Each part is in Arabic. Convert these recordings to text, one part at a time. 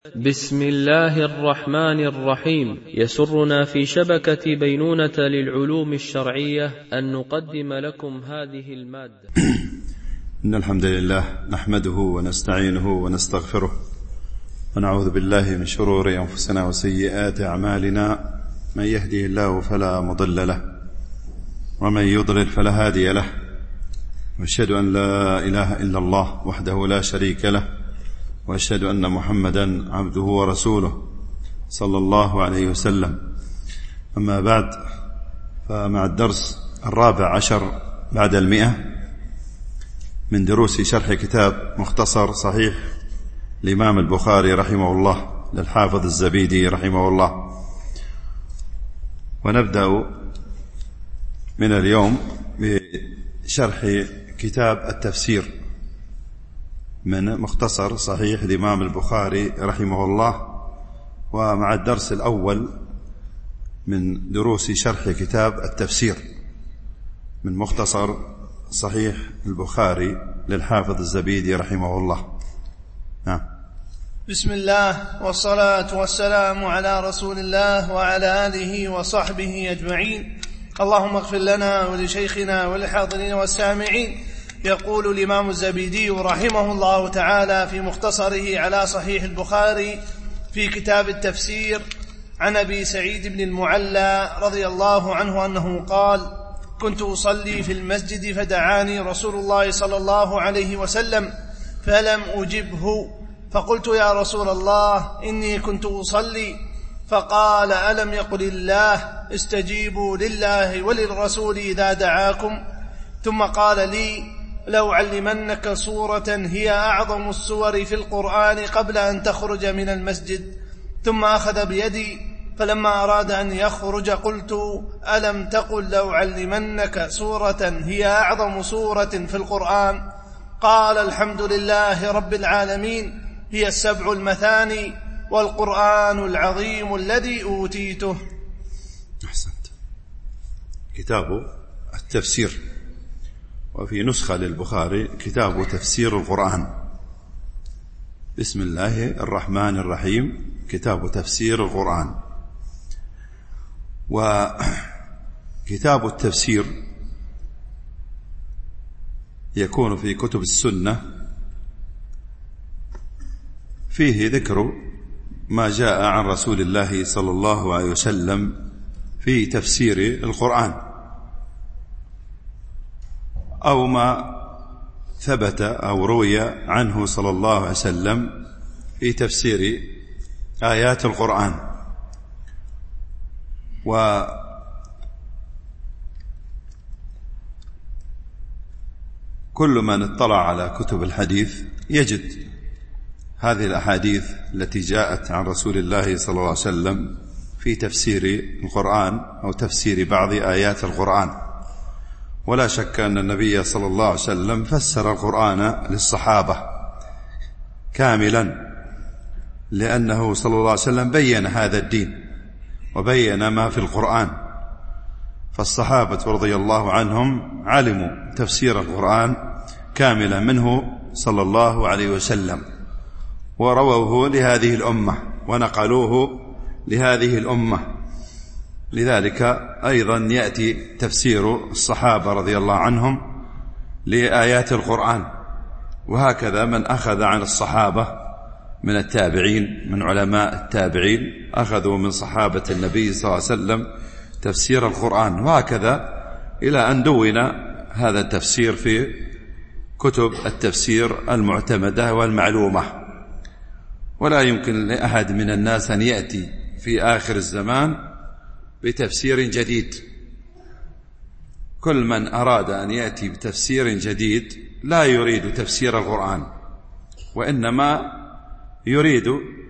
بسم الله الرحمن الرحيم. يسرنا في شبكة بينونة للعلوم الشرعية أن نقدم لكم هذه المادة. إن الحمد لله نحمده ونستعينه ونستغفره ونعوذ بالله من شرور أنفسنا وسيئات أعمالنا. من يهده الله فلا مضل له ومن يضلل فلا هادي له، وأشهد أن لا إله إلا الله وحده لا شريك له، وأشهد أن محمدا عبده ورسوله صلى الله عليه وسلم. أما بعد، فمع الدرس 14 بعد 100 من دروس شرح كتاب مختصر صحيح الإمام البخاري رحمه الله للحافظ الزبيدي رحمه الله. ونبدأ من اليوم بشرح كتاب التفسير من مختصر صحيح الإمام البخاري رحمه الله، ومع الدرس الأول من دروس شرح كتاب التفسير من مختصر صحيح البخاري للحافظ الزبيدي رحمه الله. بسم الله والصلاة والسلام على رسول الله وعلى آله وصحبه أجمعين. اللهم اغفر لنا ولشيخنا وللحاضرين والسامعين. يقول الإمام الزبيدي رحمه الله تعالى في مختصره على صحيح البخاري في كتاب التفسير عن أبي سعيد بن المعلى رضي الله عنه أنه قال: كنت أصلي في المسجد فدعاني رسول الله صلى الله عليه وسلم فلم أجبه، فقلت: يا رسول الله إني كنت أصلي. فقال: ألم يقل الله استجيبوا لله وللرسول إذا دعاكم؟ ثم قال لي: لو علمنك سورة هي أعظم السور في القرآن قبل أن تخرج من المسجد. ثم أخذ بيدي، فلما أراد أن يخرج قلت: ألم تقل لو علمنك سورة هي أعظم سورة في القرآن؟ قال: الحمد لله رب العالمين، هي السبع المثاني والقرآن العظيم الذي أوتيته. أحسنت. كتاب التفسير، وفي نسخة للبخاري كتاب تفسير القرآن. بسم الله الرحمن الرحيم، كتاب تفسير القرآن. وكتاب التفسير يكون في كتب السنة، فيه ذكر ما جاء عن رسول الله صلى الله عليه وسلم في تفسير القرآن، أو ما ثبت أو روي عنه صلى الله عليه وسلم في تفسير آيات القرآن. وكل من اطلع على كتب الحديث يجد هذه الأحاديث التي جاءت عن رسول الله صلى الله عليه وسلم في تفسير القرآن أو تفسير بعض آيات القرآن. ولا شك أن النبي صلى الله عليه وسلم فسر القرآن للصحابة كاملا، لأنه صلى الله عليه وسلم بين هذا الدين وبين ما في القرآن، فالصحابة رضي الله عنهم علموا تفسير القرآن كاملا منه صلى الله عليه وسلم، ورووه لهذه الأمة ونقلوه لهذه الأمة. لذلك أيضا يأتي تفسير الصحابة رضي الله عنهم لآيات القرآن، وهكذا من أخذ عن الصحابة من التابعين، من علماء التابعين أخذوا من صحابة النبي صلى الله عليه وسلم تفسير القرآن، وهكذا إلى أن دون هذا التفسير في كتب التفسير المعتمدة والمعلومة. ولا يمكن لأحد من الناس أن يأتي في آخر الزمان بتفسير جديد. كل من أراد أن يأتي بتفسير جديد لا يريد تفسير القرآن، وإنما يريد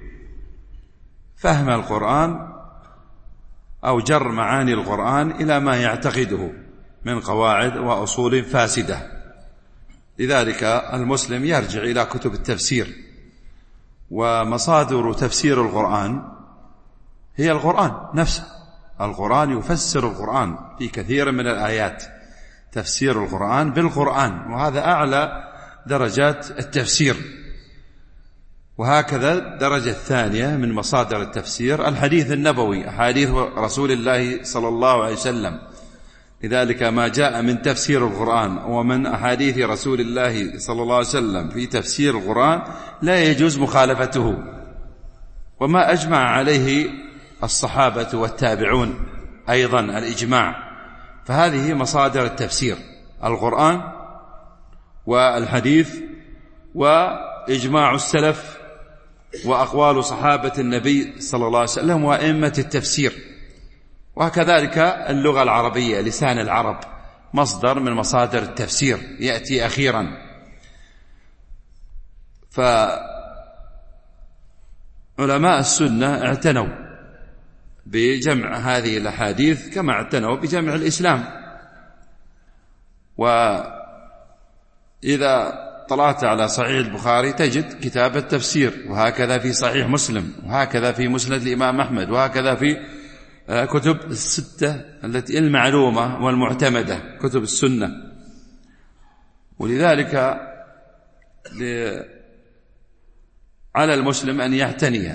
فهم القرآن أو جر معاني القرآن إلى ما يعتقده من قواعد وأصول فاسدة. لذلك المسلم يرجع إلى كتب التفسير، ومصادر تفسير القرآن هي القرآن نفسه. القرآن يفسر القرآن في كثير من الآيات، تفسير القرآن بالقرآن، وهذا أعلى درجات التفسير. وهكذا الدرجة الثانية من مصادر التفسير الحديث النبوي، أحاديث رسول الله صلى الله عليه وسلم. لذلك ما جاء من تفسير القرآن ومن أحاديث رسول الله صلى الله عليه وسلم في تفسير القرآن لا يجوز مخالفته، وما أجمع عليه الصحابة والتابعون أيضا الإجماع. فهذه مصادر التفسير: القرآن والحديث وإجماع السلف وأقوال صحابة النبي صلى الله عليه وسلم وأئمة التفسير. وكذلك اللغة العربية، لسان العرب مصدر من مصادر التفسير يأتي أخيرا. فعلماء السنة اعتنوا بجمع هذه الأحاديث كما اعتنوا بجمع الإسلام. وإذا طلعت على صحيح البخاري تجد كتاب التفسير، وهكذا في صحيح مسلم، وهكذا في مسند الإمام أحمد، وهكذا في كتب الستة التي المعلومة والمعتمدة، كتب السنة. ولذلك على المسلم أن يعتني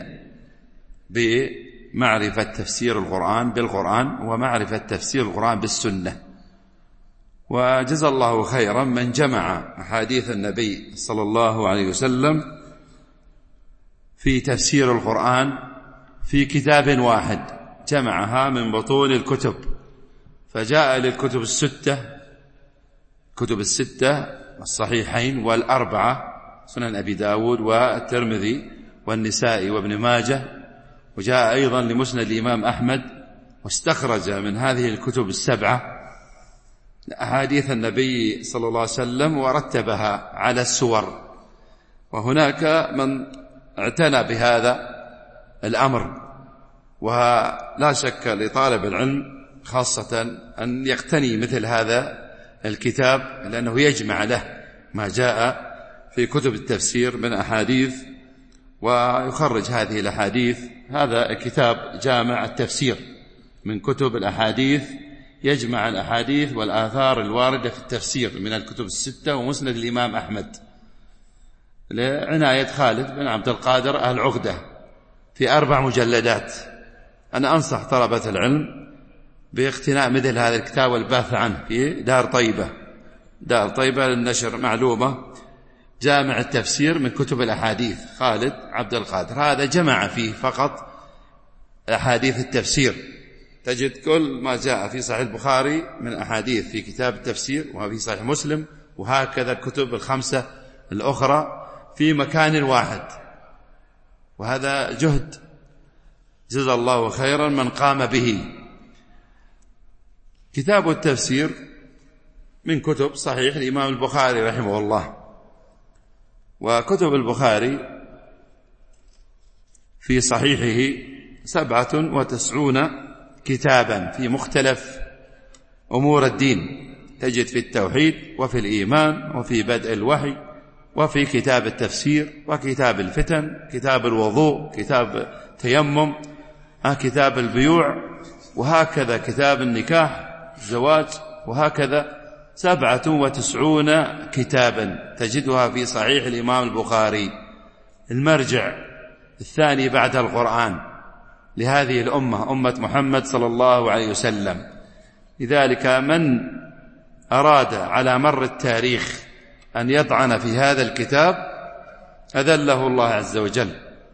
بمعرفة تفسير القرآن بالقرآن ومعرفة تفسير القرآن بالسنة. وجزا الله خيرا من جمع أحاديث النبي صلى الله عليه وسلم في تفسير القرآن في كتاب واحد، جمعها من بطون الكتب. فجاء للكتب الستة، كتب الستة الصحيحين والأربعة، سنن أبي داود والترمذي والنسائي وابن ماجه، وجاء أيضا لمسند الإمام أحمد، واستخرج من هذه الكتب السبعة أحاديث النبي صلى الله عليه وسلم ورتبها على السور. وهناك من اعتنى بهذا الأمر، ولا شك لطالب العلم خاصة أن يقتني مثل هذا الكتاب، لأنه يجمع له ما جاء في كتب التفسير من أحاديث ويخرج هذه الأحاديث. هذا كتاب جامع التفسير من كتب الأحاديث، يجمع الأحاديث والآثار الواردة في التفسير من الكتب الستة ومسند الإمام أحمد، لعناية خالد بن عبد القادر العقدة، في 4 مجلدات. أنا أنصح طلبة العلم باقتناء مثل هذا الكتاب والبحث عنه في دار طيبة للنشر، معلومة جامع التفسير من كتب الأحاديث، خالد عبد القادر. هذا جمع فيه فقط أحاديث التفسير، تجد كل ما جاء في صحيح البخاري من أحاديث في كتاب التفسير وفي صحيح مسلم، وهكذا الكتب الخمسة الأخرى في مكان واحد. وهذا جهد جزا الله خيرا من قام به. كتاب التفسير من كتب صحيح الإمام البخاري رحمه الله. وكتب البخاري في صحيحه 97 كتابا في مختلف أمور الدين، تجد في التوحيد وفي الإيمان وفي بدء الوحي وفي كتاب التفسير وكتاب الفتن، كتاب الوضوء، كتاب التيمم، كتاب البيوع، وهكذا كتاب النكاح الزواج، وهكذا 97 كتابا تجدها في صحيح الإمام البخاري، المرجع الثاني بعد القرآن لهذه الأمة، أمة محمد صلى الله عليه وسلم. لذلك من أراد على مر التاريخ أن يطعن في هذا الكتاب أذله الله عز وجل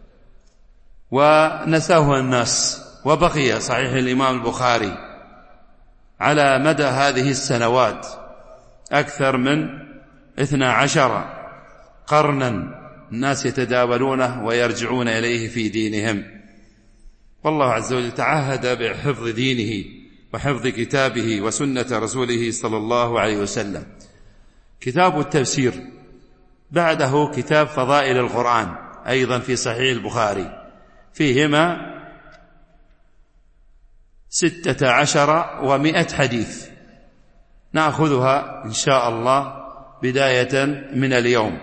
ونساه الناس. وبقي صحيح الإمام البخاري على مدى هذه السنوات أكثر من 12 قرنا الناس يتداولونه ويرجعون إليه في دينهم. والله عز وجل تعهد بحفظ دينه وحفظ كتابه وسنة رسوله صلى الله عليه وسلم. كتاب التفسير بعده كتاب فضائل القرآن أيضا في صحيح البخاري، فيهما 16 حديث، نأخذها إن شاء الله بداية من اليوم.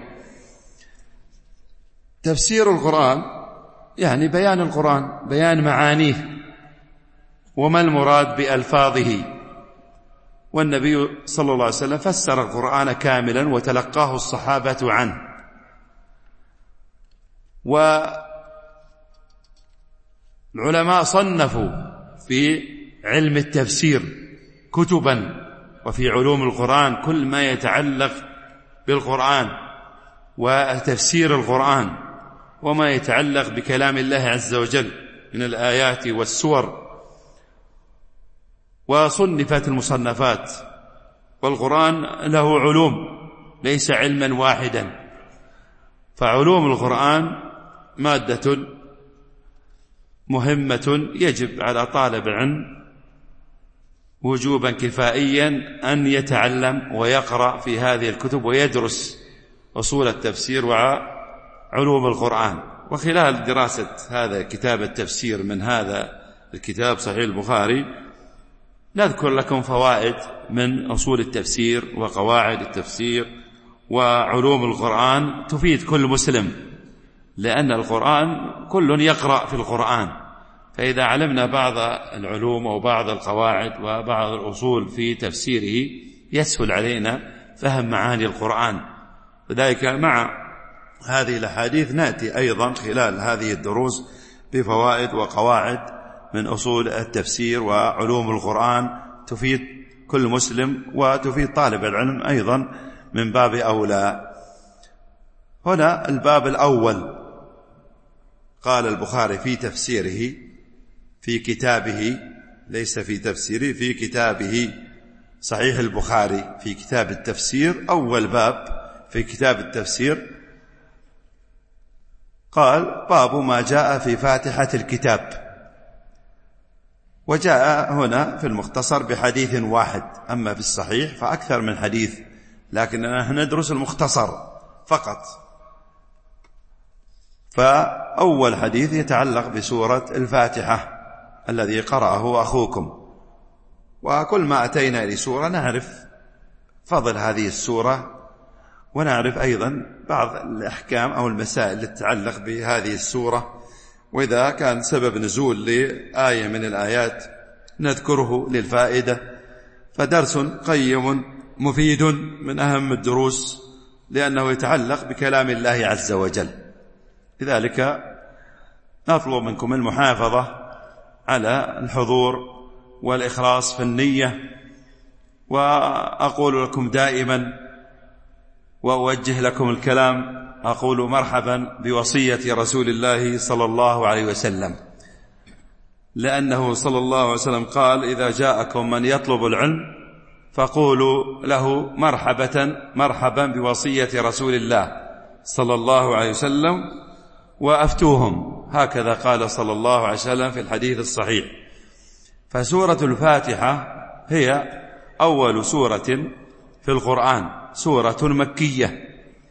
تفسير القرآن يعني بيان القرآن، بيان معانيه وما المراد بألفاظه. والنبي صلى الله عليه وسلم فسر القرآن كاملا وتلقاه الصحابة عنه. والعلماء صنفوا في علم التفسير كتبا، وفي علوم القرآن كل ما يتعلق بالقرآن وتفسير القرآن وما يتعلق بكلام الله عز وجل من الآيات والسور، وصنفت المصنفات. والقرآن له علوم ليس علما واحدا، فعلوم القرآن مادة مهمة يجب على طالب العلم وجوبا كفائيا أن يتعلم ويقرأ في هذه الكتب ويدرس أصول التفسير وعلوم القرآن. وخلال دراسة هذا كتاب التفسير من هذا الكتاب صحيح البخاري نذكر لكم فوائد من أصول التفسير وقواعد التفسير وعلوم القرآن تفيد كل مسلم، لأن القرآن كل يقرأ في القرآن، فإذا علمنا بعض العلوم أو بعض القواعد وبعض الأصول في تفسيره يسهل علينا فهم معاني القرآن. لذلك مع هذه الأحاديث نأتي أيضا خلال هذه الدروس بفوائد وقواعد من أصول التفسير وعلوم القرآن تفيد كل مسلم وتفيد طالب العلم أيضا من باب أولى. هنا الباب الأول قال البخاري في تفسيره في كتابه، ليس في تفسيره، في كتابه صحيح البخاري في كتاب التفسير أول باب في كتاب التفسير قال باب ما جاء في فاتحة الكتاب. وجاء هنا في المختصر بحديث واحد، أما في الصحيح فأكثر من حديث، لكننا ندرس المختصر فقط. فأول حديث يتعلق بسورة الفاتحة الذي قرأه أخوكم، وكل ما أتينا لسورة نعرف فضل هذه السورة ونعرف أيضا بعض الأحكام أو المسائل التي تتعلق بهذه السورة، وإذا كان سبب نزول لآية من الآيات نذكره للفائدة. فدرس قيم مفيد من أهم الدروس لأنه يتعلق بكلام الله عز وجل. لذلك نطلب منكم المحافظة على الحضور والإخلاص في النية. وأقول لكم دائما وأوجه لكم الكلام، أقول مرحبا بوصية رسول الله صلى الله عليه وسلم، لأنه صلى الله عليه وسلم قال إذا جاءكم من يطلب العلم فقولوا له مرحبا بوصية رسول الله صلى الله عليه وسلم وأفتوهم، هكذا قال صلى الله عليه وسلم في الحديث الصحيح. فسورة الفاتحة هي أول سورة في القرآن، سورة مكية،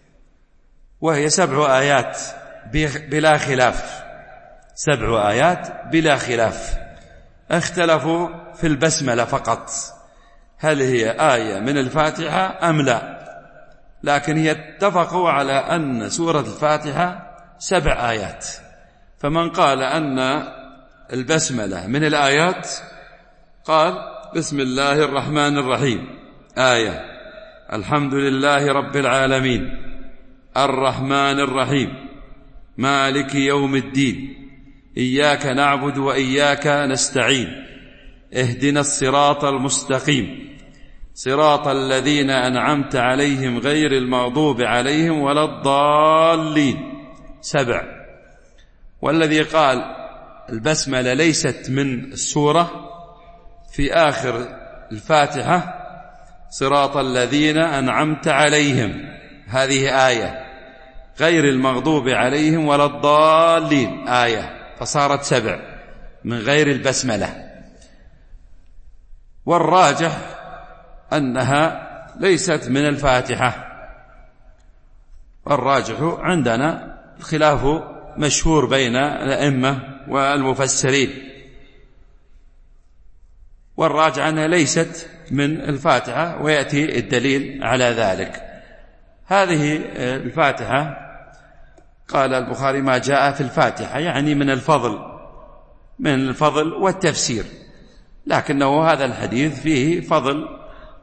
وهي 7 آيات بلا خلاف، 7 آيات بلا خلاف. اختلفوا في البسملة فقط، هل هي آية من الفاتحة أم لا، لكن هي اتفقوا على أن سورة الفاتحة 7 آيات. فمن قال أن البسملة من الآيات قال بسم الله الرحمن الرحيم آية، الحمد لله رب العالمين الرحمن الرحيم مالك يوم الدين إياك نعبد وإياك نستعين اهدنا الصراط المستقيم صراط الذين أنعمت عليهم غير المغضوب عليهم ولا الضالين 7. والذي قال البسملة ليست من السورة في آخر الفاتحة صراط الذين أنعمت عليهم، هذه آية، غير المغضوب عليهم ولا الضالين آية، فصارت 7 من غير البسملة. والراجح أنها ليست من الفاتحة، والراجح عندنا الخلاف مشهور بين الأئمة والمفسرين، والراجح أنها ليست من الفاتحة، ويأتي الدليل على ذلك. هذه الفاتحة قال البخاري ما جاء في الفاتحة يعني من الفضل والتفسير، لكنه هذا الحديث فيه فضل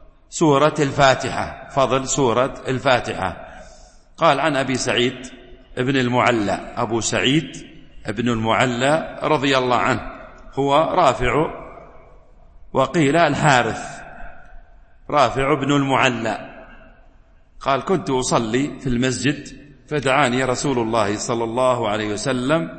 سورة الفاتحة، فضل سورة الفاتحة. قال عن أبي سعيد ابن المعلى، أبو سعيد ابن المعلى رضي الله عنه، هو رافع، وقيل الحارث، رافع ابن المعلى. قال: كنت أصلي في المسجد فدعاني رسول الله صلى الله عليه وسلم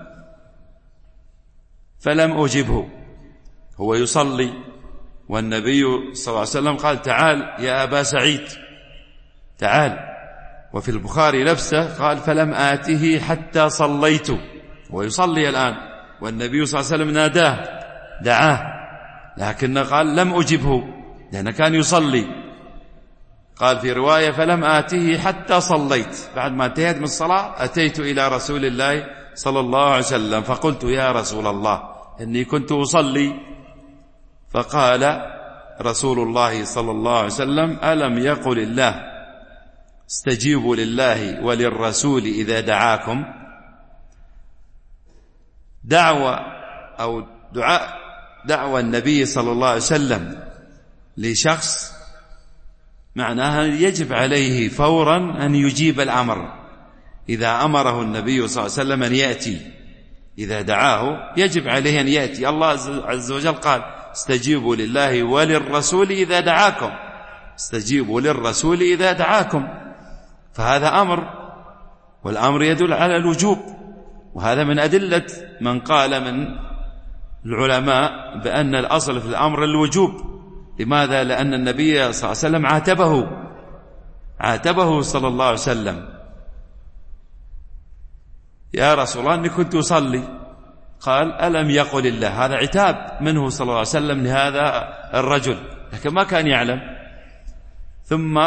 فلم أجبه، هو يصلي والنبي صلى الله عليه وسلم قال: تعال يا أبا سعيد تعال. وفي البخاري نفسه قال: فلم آته حتى صليت، ويصلي الآن والنبي صلى الله عليه وسلم ناداه دعاه، لكن قال: لم أجبه لأنه كان يصلي. قال في رواية: فلم آته حتى صليت، بعد ما انتهيت من الصلاة أتيت إلى رسول الله صلى الله عليه وسلم فقلت: يا رسول الله إني كنت أصلي. فقال رسول الله صلى الله عليه وسلم: ألم يقل الله استجيبوا لله وللرسول إذا دعاكم؟ دعوة النبي صلى الله عليه وسلم لشخص معناها يجب عليه فورا أن يجيب الأمر. إذا أمره النبي صلى الله عليه وسلم أن يأتي، إذا دعاه يجب عليه أن يأتي. الله عز وجل قال: استجيبوا لله وللرسول إذا دعاكم، استجيبوا للرسول إذا دعاكم، فهذا أمر، والأمر يدل على الوجوب. وهذا من أدلة من قال من العلماء بأن الأصل في الأمر الوجوب. لماذا؟ لأن النبي صلى الله عليه وسلم عاتبه صلى الله عليه وسلم: يا رسول الله إني كنت أصلي. قال: ألم يقل الله؟ هذا عتاب منه صلى الله عليه وسلم لهذا الرجل، لكن ما كان يعلم. ثم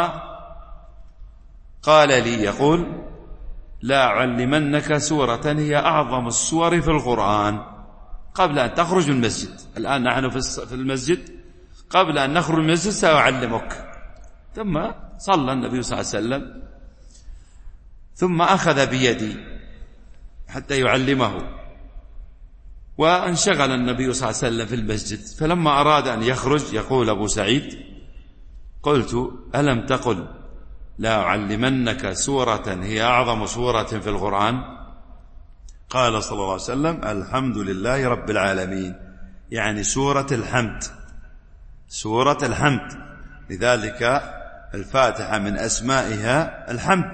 قال لي يقول: لا أعلمنك سورة هي أعظم السور في القرآن قبل أن تخرج من المسجد. الآن نحن في المسجد، قبل أن نخرج من المسجد سأعلمك. ثم صلى النبي صلى الله عليه وسلم، ثم أخذ بيدي حتى يعلمه، وانشغل النبي صلى الله عليه وسلم في المسجد. فلما أراد أن يخرج يقول أبو سعيد: قلت: ألم تقل لا أعلمنك سورة هي أعظم سورة في القرآن؟ قال صلى الله عليه وسلم: الحمد لله رب العالمين، يعني سورة الحمد، سورة الحمد. لذلك الفاتحة من أسمائها الحمد.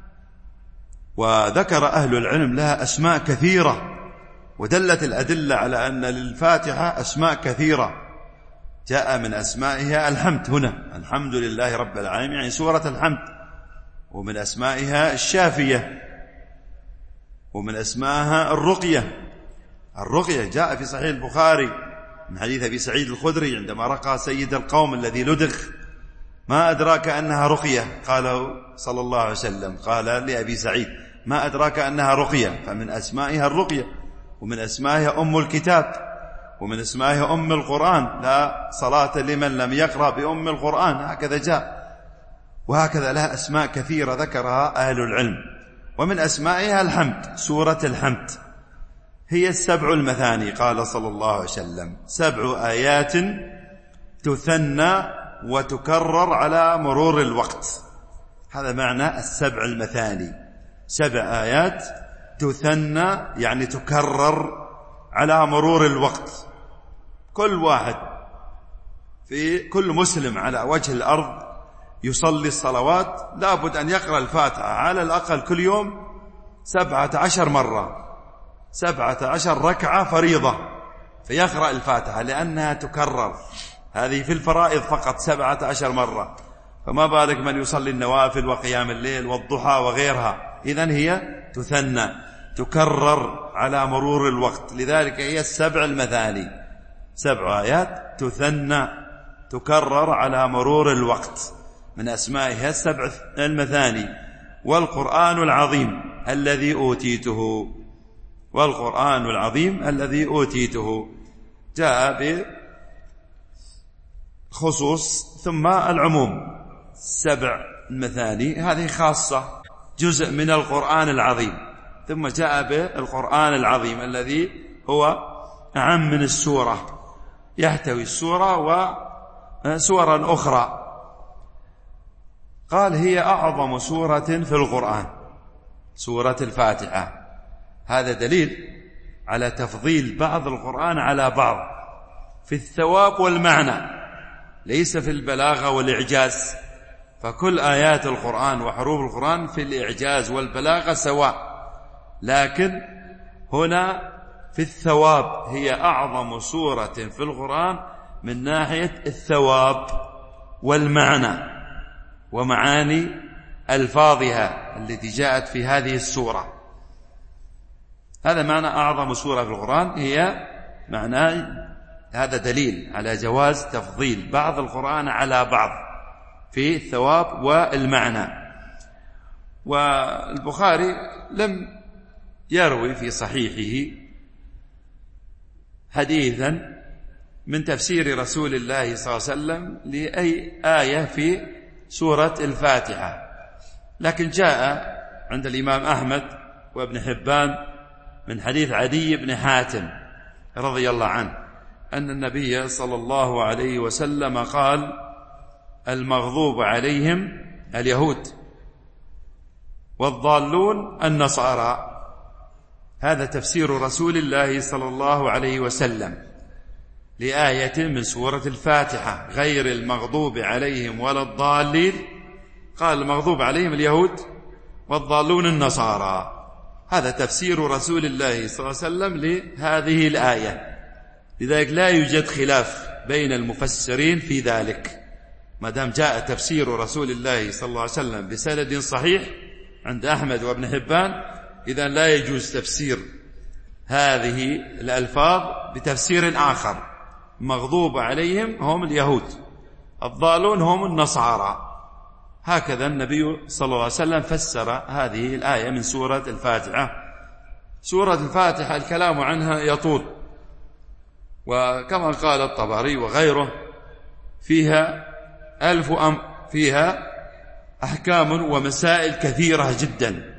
وذكر أهل العلم لها أسماء كثيرة، ودلت الأدلة على أن للفاتحة أسماء كثيرة، جاء من أسمائها الحمد هنا، الحمد لله رب العالمين، يعني سورة الحمد. ومن أسمائها الشافية، ومن أسمائها الرقية جاء في صحيح البخاري من حديث أبي سعيد الخدري عندما رقى سيد القوم الذي لدغ: ما أدراك أنها رقية؟ قال صلى الله عليه وسلم، قال لأبي سعيد: ما أدراك أنها رقية؟ فمن أسمائها الرقية. ومن أسمائها أم الكتاب، ومن أسمائها أم القرآن، لا صلاة لمن لم يقرأ بأم القرآن، هكذا جاء. وهكذا لها أسماء كثيرة ذكرها أهل العلم. ومن أسمائها الحمد، سورة الحمد. هي السبع المثاني، قال صلى الله عليه وسلم: 7 آيات تثنى وتكرر على مرور الوقت. هذا معنى السبع المثاني، 7 آيات تثنى يعني تكرر على مرور الوقت. كل واحد كل مسلم على وجه الأرض يصلي الصلوات لابد أن يقرأ الفاتحة على الأقل كل يوم 17 مرة، 17 ركعة فريضة، فيقرأ الفاتحة لأنها تكرر. هذه في الفرائض فقط 17 مرة، فما بالك من يصلي النوافل وقيام الليل والضحى وغيرها. إذن هي تثنى، تكرر على مرور الوقت. لذلك هي السبع المثاني، 7 آيات تثنى تكرر على مرور الوقت، من أسمائها السبع المثاني. والقرآن العظيم الذي أوتيته، والقرآن العظيم الذي أوتيته جاء بخصوص ثم العموم. 7 المثاني هذه خاصة، جزء من القرآن العظيم، ثم جاء بالقرآن العظيم الذي هو أعم من السورة، يحتوي السورة وسورا أخرى. قال: هي أعظم سورة في القرآن. سورة الفاتحة. هذا دليل على تفضيل بعض القرآن على بعض في الثواب والمعنى، ليس في البلاغة والإعجاز، فكل آيات القرآن وحروف القرآن في الإعجاز والبلاغة سواء، لكن هنا في الثواب هي أعظم سورة في القرآن من ناحية الثواب والمعنى ومعاني ألفاظها التي جاءت في هذه السورة. هذا معنى أعظم سورة في القرآن، هي معنى هذا دليل على جواز تفضيل بعض القرآن على بعض في الثواب والمعنى. والبخاري لم يروي في صحيحه حديثا من تفسير رسول الله صلى الله عليه وسلم لأي آية في سورة الفاتحة، لكن جاء عند الإمام أحمد وابن حبان من حديث عدي بن حاتم رضي الله عنه أن النبي صلى الله عليه وسلم قال: المغضوب عليهم اليهود والضالون النصارى. هذا تفسير رسول الله صلى الله عليه وسلم لآية من سورة الفاتحة، غير المغضوب عليهم ولا الضالين، قال المغضوب عليهم اليهود والضالون النصارى. هذا تفسير رسول الله صلى الله عليه وسلم لهذه الآية، لذلك لا يوجد خلاف بين المفسرين في ذلك، ما دام جاء تفسير رسول الله صلى الله عليه وسلم بسند صحيح عند أحمد وابن حبان، إذن لا يجوز تفسير هذه الألفاظ بتفسير آخر. مغضوب عليهم هم اليهود، الضالون هم النصارى. هكذا النبي صلى الله عليه وسلم فسر هذه الآية من سورة الفاتحة. سورة الفاتحة الكلام عنها يطول، وكما قال الطبري وغيره فيها فيها أحكام ومسائل كثيرة جدا،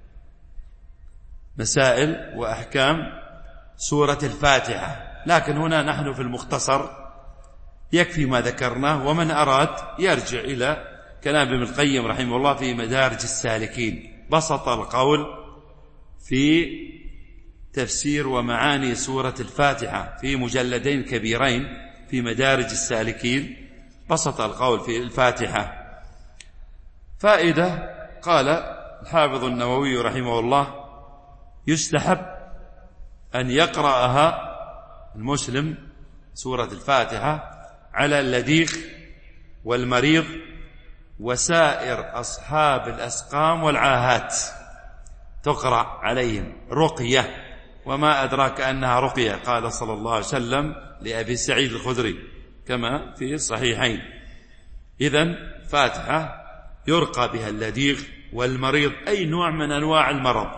مسائل وأحكام سورة الفاتحة، لكن هنا نحن في المختصر يكفي ما ذكرناه، ومن أراد يرجع إلى كلام ابن القيم رحمه الله في مدارج السالكين، بسط القول في تفسير ومعاني سورة الفاتحة في مجلدين كبيرين في مدارج السالكين، بسط القول في الفاتحة. فائدة، قال الحافظ النووي رحمه الله: يستحب أن يقرأها المسلم سورة الفاتحة على اللديغ والمريض وسائر أصحاب الأسقام والعاهات، تقرأ عليهم رقية، وما أدراك أنها رقية، قال صلى الله عليه وسلم لأبي سعيد الخدري كما في الصحيحين. إذن فاتحة يرقى بها اللديغ والمريض، أي نوع من أنواع المرض،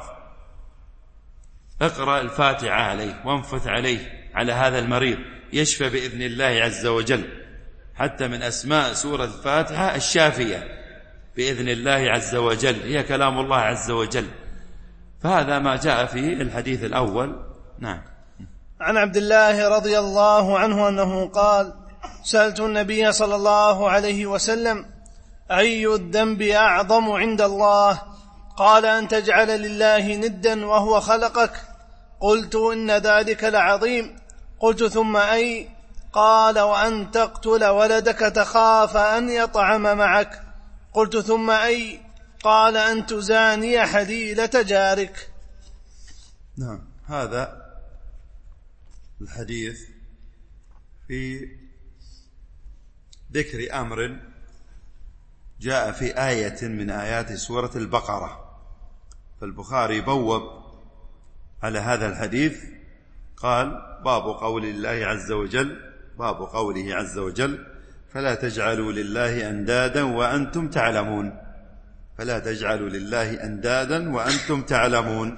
اقرأ الفاتحة عليه وانفث عليه على هذا المريض، يشفى بإذن الله عز وجل. حتى من أسماء سورة الفاتحة الشافية بإذن الله عز وجل، هي كلام الله عز وجل. فهذا ما جاء في الحديث الأول. نعم. عن عبد الله رضي الله عنه أنه قال: سألت النبي صلى الله عليه وسلم: أي الذنب أعظم عند الله؟ قال: أن تجعل لله ندا وهو خلقك. قلت: إن ذلك لعظيم. قلت: ثم أي؟ قال: وأن تقتل ولدك تخاف أن يطعم معك. قلت: ثم أي؟ قال: أن تزاني حليلة جارك. نعم. هذا الحديث في ذكر أمر جاء في آية من آيات سورة البقرة، فالبخاري بوب على هذا الحديث، قال: باب قول الله عز وجل، باب قوله عز وجل: فلا تجعلوا لله أندادا وأنتم تعلمون، فلا تجعلوا لله أندادا وأنتم تعلمون،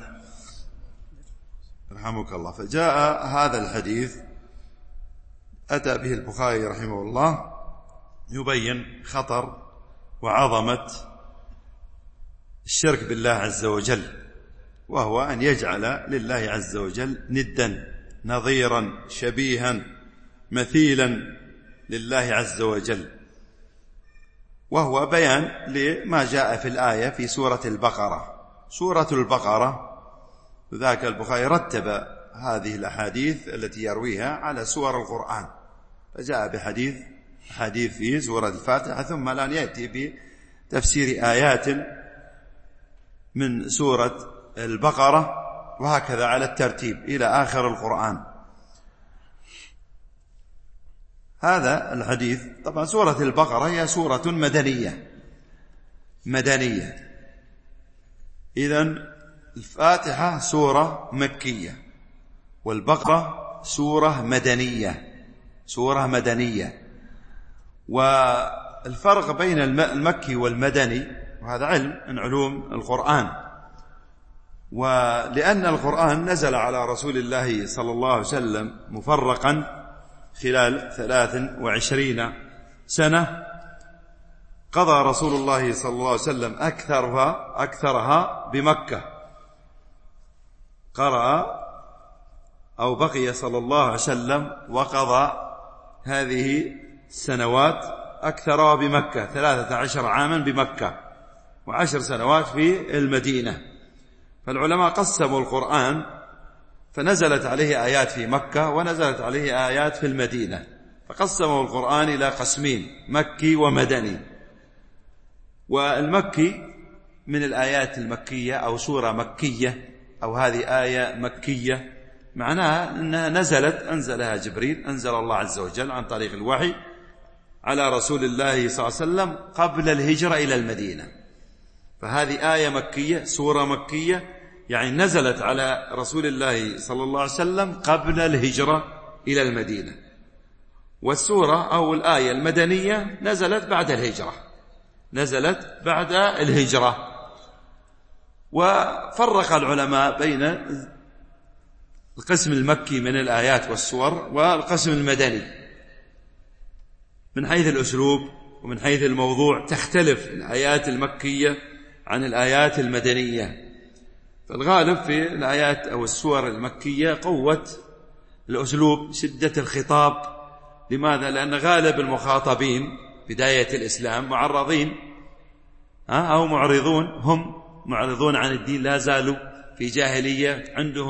رحمك الله. فجاء هذا الحديث أتى به البخاري رحمه الله يبين خطر وعظمة الشرك بالله عز وجل، وهو أن يجعل لله عز وجل ندا، نظيرا، شبيها، مثيلا لله عز وجل، وهو بيان لما جاء في الآية في سورة البقرة. سورة البقرة، وذاك البخاري رتب هذه الأحاديث التي يرويها على سور القرآن، فجاء بحديث في سورة الفاتحة، ثم الآن يأتي بتفسير آيات من سورة البقرة، وهكذا على الترتيب إلى آخر القرآن. هذا الحديث. طبعا سورة البقرة هي سورة مدنية. إذن الفاتحة سورة مكية، والبقرة سورة مدنية. والفرق بين المكي والمدني، وهذا علم من علوم القرآن، ولأن القرآن نزل على رسول الله صلى الله عليه وسلم مفرقا خلال 23 سنة، قضى رسول الله صلى الله عليه وسلم أكثرها بمكة، قرأ أو بقي صلى الله عليه وسلم وقضى هذه السنوات أكثرها بمكة، 13 عاما بمكة و10 سنوات في المدينة. فالعلماء قسموا القرآن، فنزلت عليه آيات في مكة ونزلت عليه آيات في المدينة، فقسموا القرآن إلى قسمين: مكي ومدني. والمكي من الآيات المكية أو سورة مكية، أو هذه آية مكية، معناها أنها أنزلها جبريل، أنزل الله عز وجل عن طريق الوحي على رسول الله صلى الله عليه وسلم قبل الهجرة إلى المدينة. فهذه آية مكية، سورة مكية، يعني نزلت على رسول الله صلى الله عليه وسلم قبل الهجرة إلى المدينة. والسورة أو الآية المدنية نزلت بعد الهجرة. وفرق العلماء بين القسم المكي من الآيات والسور والقسم المدني من حيث الأسلوب ومن حيث الموضوع. تختلف الآيات المكية عن الآيات المدنية. فالغالب في الآيات أو السور المكية قوة الأسلوب، شدة الخطاب. لماذا؟ لأن غالب المخاطبين بداية الإسلام معرضين أو معرضون، هم معرضون عن الدين، لا زالوا في جاهلية،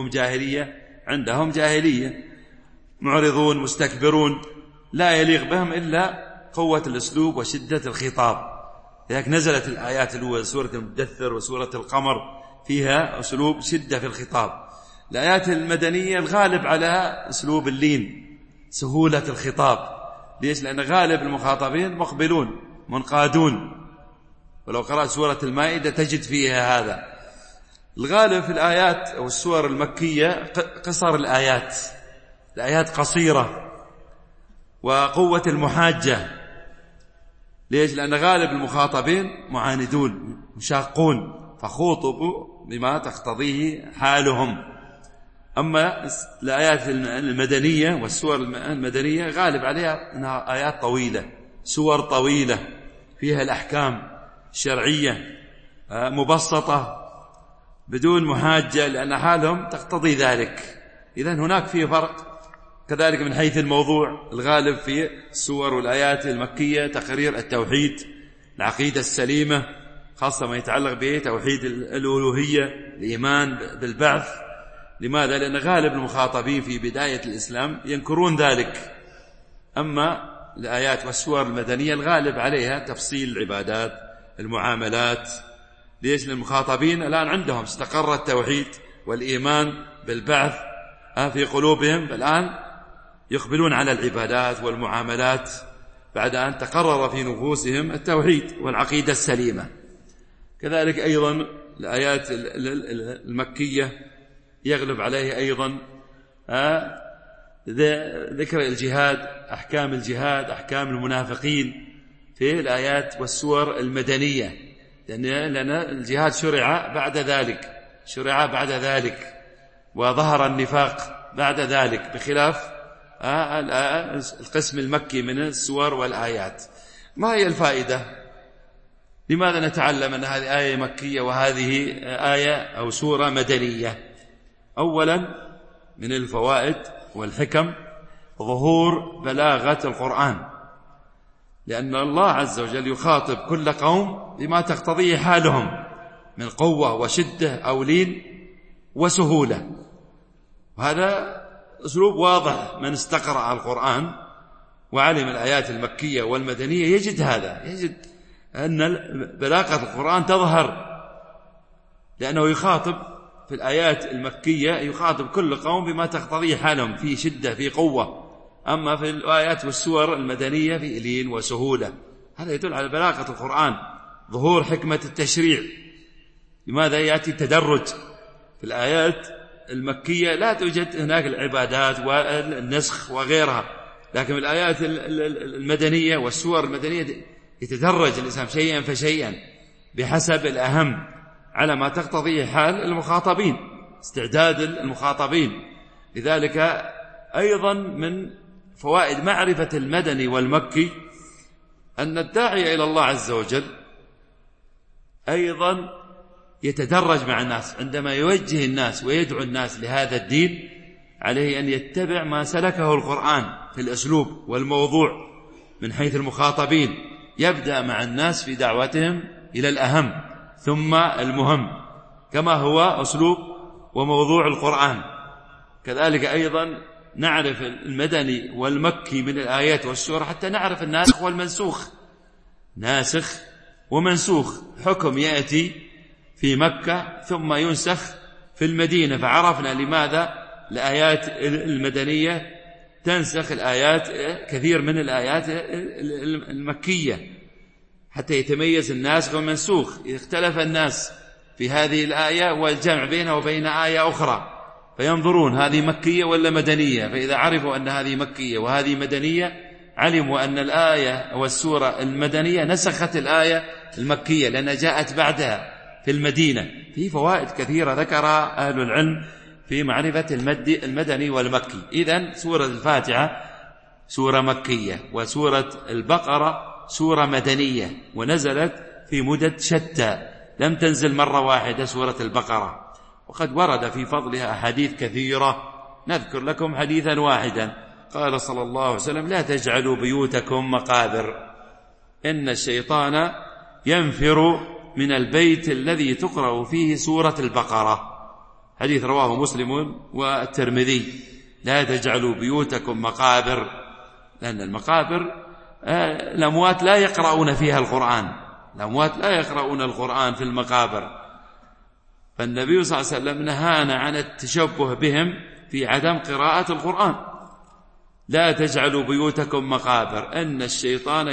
عندهم جاهلية، معرضون مستكبرون، لا يليق بهم إلا قوة الأسلوب وشدة الخطاب. لذلك نزلت الآيات الأولى سورة المدثر وسورة القمر فيها أسلوب شدة في الخطاب. الآيات المدنية الغالب على أسلوب اللين، سهولة الخطاب. ليش؟ لأن غالب المخاطبين مقبلون منقادون. ولو قرأت سورة المائدة تجد فيها هذا. الغالب في الآيات أو السور المكية قصر الآيات قصيرة، وقوة المحاجة. ليش؟ لأن غالب المخاطبين معاندون مشاقون، فخوطبوا بما تقتضيه حالهم. أما الآيات المدنية والسور المدنية غالب عليها أنها آيات طويلة، سور طويلة فيها الأحكام الشرعية مبسطة بدون محاجة، لأن حالهم تقتضي ذلك. إذن هناك فيه فرق. كذلك من حيث الموضوع، الغالب في السور والآيات المكية تقرير التوحيد، العقيدة السليمة، خاصة ما يتعلق بتوحيد الألوهية، الإيمان بالبعث. لماذا؟ لأن غالب المخاطبين في بداية الإسلام ينكرون ذلك. أما الآيات والسور المدنية الغالب عليها تفصيل العبادات، المعاملات. ليش؟ للمخاطبين الآن عندهم استقر التوحيد والإيمان بالبعث في قلوبهم، الآن يقبلون على العبادات والمعاملات بعد أن تقرر في نفوسهم التوحيد والعقيدة السليمة. كذلك أيضا الآيات المكية يغلب عليه أيضا ذكر الجهاد، أحكام الجهاد، أحكام المنافقين في الآيات والسور المدنية، لأن الجهاد شرع بعد ذلك، وظهر النفاق بعد ذلك، بخلاف القسم المكي من السور والآيات. ما هي الفائدة؟ لماذا نتعلم أن هذه آية مكية وهذه آية أو سورة مدنية؟ أولا من الفوائد والحكم ظهور بلاغة القرآن، لأن الله عز وجل يخاطب كل قوم بما تقتضيه حالهم، من قوة وشدة أو لين وسهولة. وهذا أسلوب واضح، من استقرأ القرآن وعلم الآيات المكية والمدنية يجد هذا، يجد أن بلاغة القرآن تظهر، لأنه يخاطب في الآيات المكية يخاطب كل قوم بما تقتضيه حالهم، في شدة في قوة. أما في الآيات والسور المدنية في لين وسهولة. هذا يدل على بلاغة القرآن، ظهور حكمة التشريع. لماذا يأتي التدرج؟ في الآيات المكية لا توجد هناك العبادات والنسخ وغيرها، لكن في الآيات المدنية والسور المدنية يتدرج الإنسان شيئا فشيئا بحسب الأهم على ما تقتضيه حال المخاطبين، استعداد المخاطبين. لذلك أيضا من فوائد معرفة المدني والمكي أن الداعي إلى الله عز وجل أيضا يتدرج مع الناس، عندما يوجه الناس ويدعو الناس لهذا الدين عليه أن يتبع ما سلكه القرآن في الأسلوب والموضوع من حيث المخاطبين. يبدأ مع الناس في دعوتهم إلى الأهم ثم المهم، كما هو أسلوب وموضوع القرآن. كذلك أيضا نعرف المدني والمكي من الآيات والسور حتى نعرف الناسخ والمنسوخ. ناسخ ومنسوخ، حكم يأتي في مكة ثم ينسخ في المدينة، فعرفنا لماذا الآيات المدنية تنسخ الآيات، كثير من الآيات المكية، حتى يتميز الناسخ والمنسوخ. اختلف الناس في هذه الآية والجمع بينها وبين آية أخرى، فينظرون هذه مكية ولا مدنية، فإذا عرفوا أن هذه مكية وهذه مدنية علموا أن الآية والسورة المدنية نسخت الآية المكية لأنها جاءت بعدها في المدينة. في فوائد كثيرة ذكرها أهل العلم في معرفة المدني والمكي. إذن سورة الفاتحة سورة مكية، وسورة البقرة سورة مدنية، ونزلت في مدد شتى، لم تنزل مرة واحدة سورة البقرة. وقد ورد في فضلها أحاديث كثيرة، نذكر لكم حديثا واحدا. قال صلى الله عليه وسلم: لا تجعلوا بيوتكم مقابر، إن الشيطان ينفر من البيت الذي تقرأ فيه سورة البقرة. حديث رواه مسلم والترمذي. لا تجعلوا بيوتكم مقابر، لأن المقابر الأموات لا يقرؤون فيها القرآن، الأموات لا يقرؤون القرآن في المقابر. فالنبي صلى الله عليه وسلم نهانا عن التشبه بهم في عدم قراءة القرآن. لا تجعلوا بيوتكم مقابر، إن الشيطان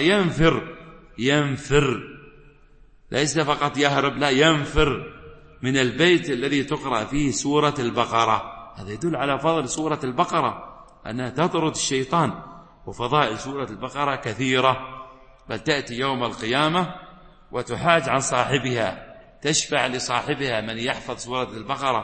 ينفر، ليس فقط يهرب، لا ينفر من البيت الذي تقرأ فيه سورة البقرة. هذا يدل على فضل سورة البقرة، أنها تطرد الشيطان. وفضائل سورة البقرة كثيرة، بل تأتي يوم القيامة وتحاج عن صاحبها، تشفع لصاحبها من يحفظ سورة البقرة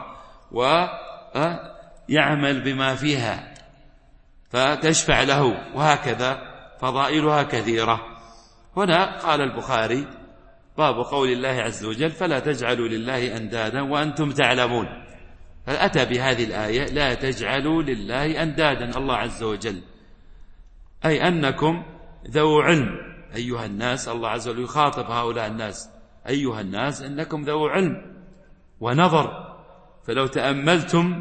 ويعمل بما فيها، فتشفع له، وهكذا فضائلها كثيرة. هنا قال البخاري: باب قول الله عز وجل: فلا تجعلوا لله أندادا وأنتم تعلمون. فأتى بهذه الآية: لا تجعلوا لله أندادا، الله عز وجل، أي أنكم ذو علم أيها الناس. الله عز وجل يخاطب هؤلاء الناس: أيها الناس إنكم ذو علم ونظر، فلو تأملتم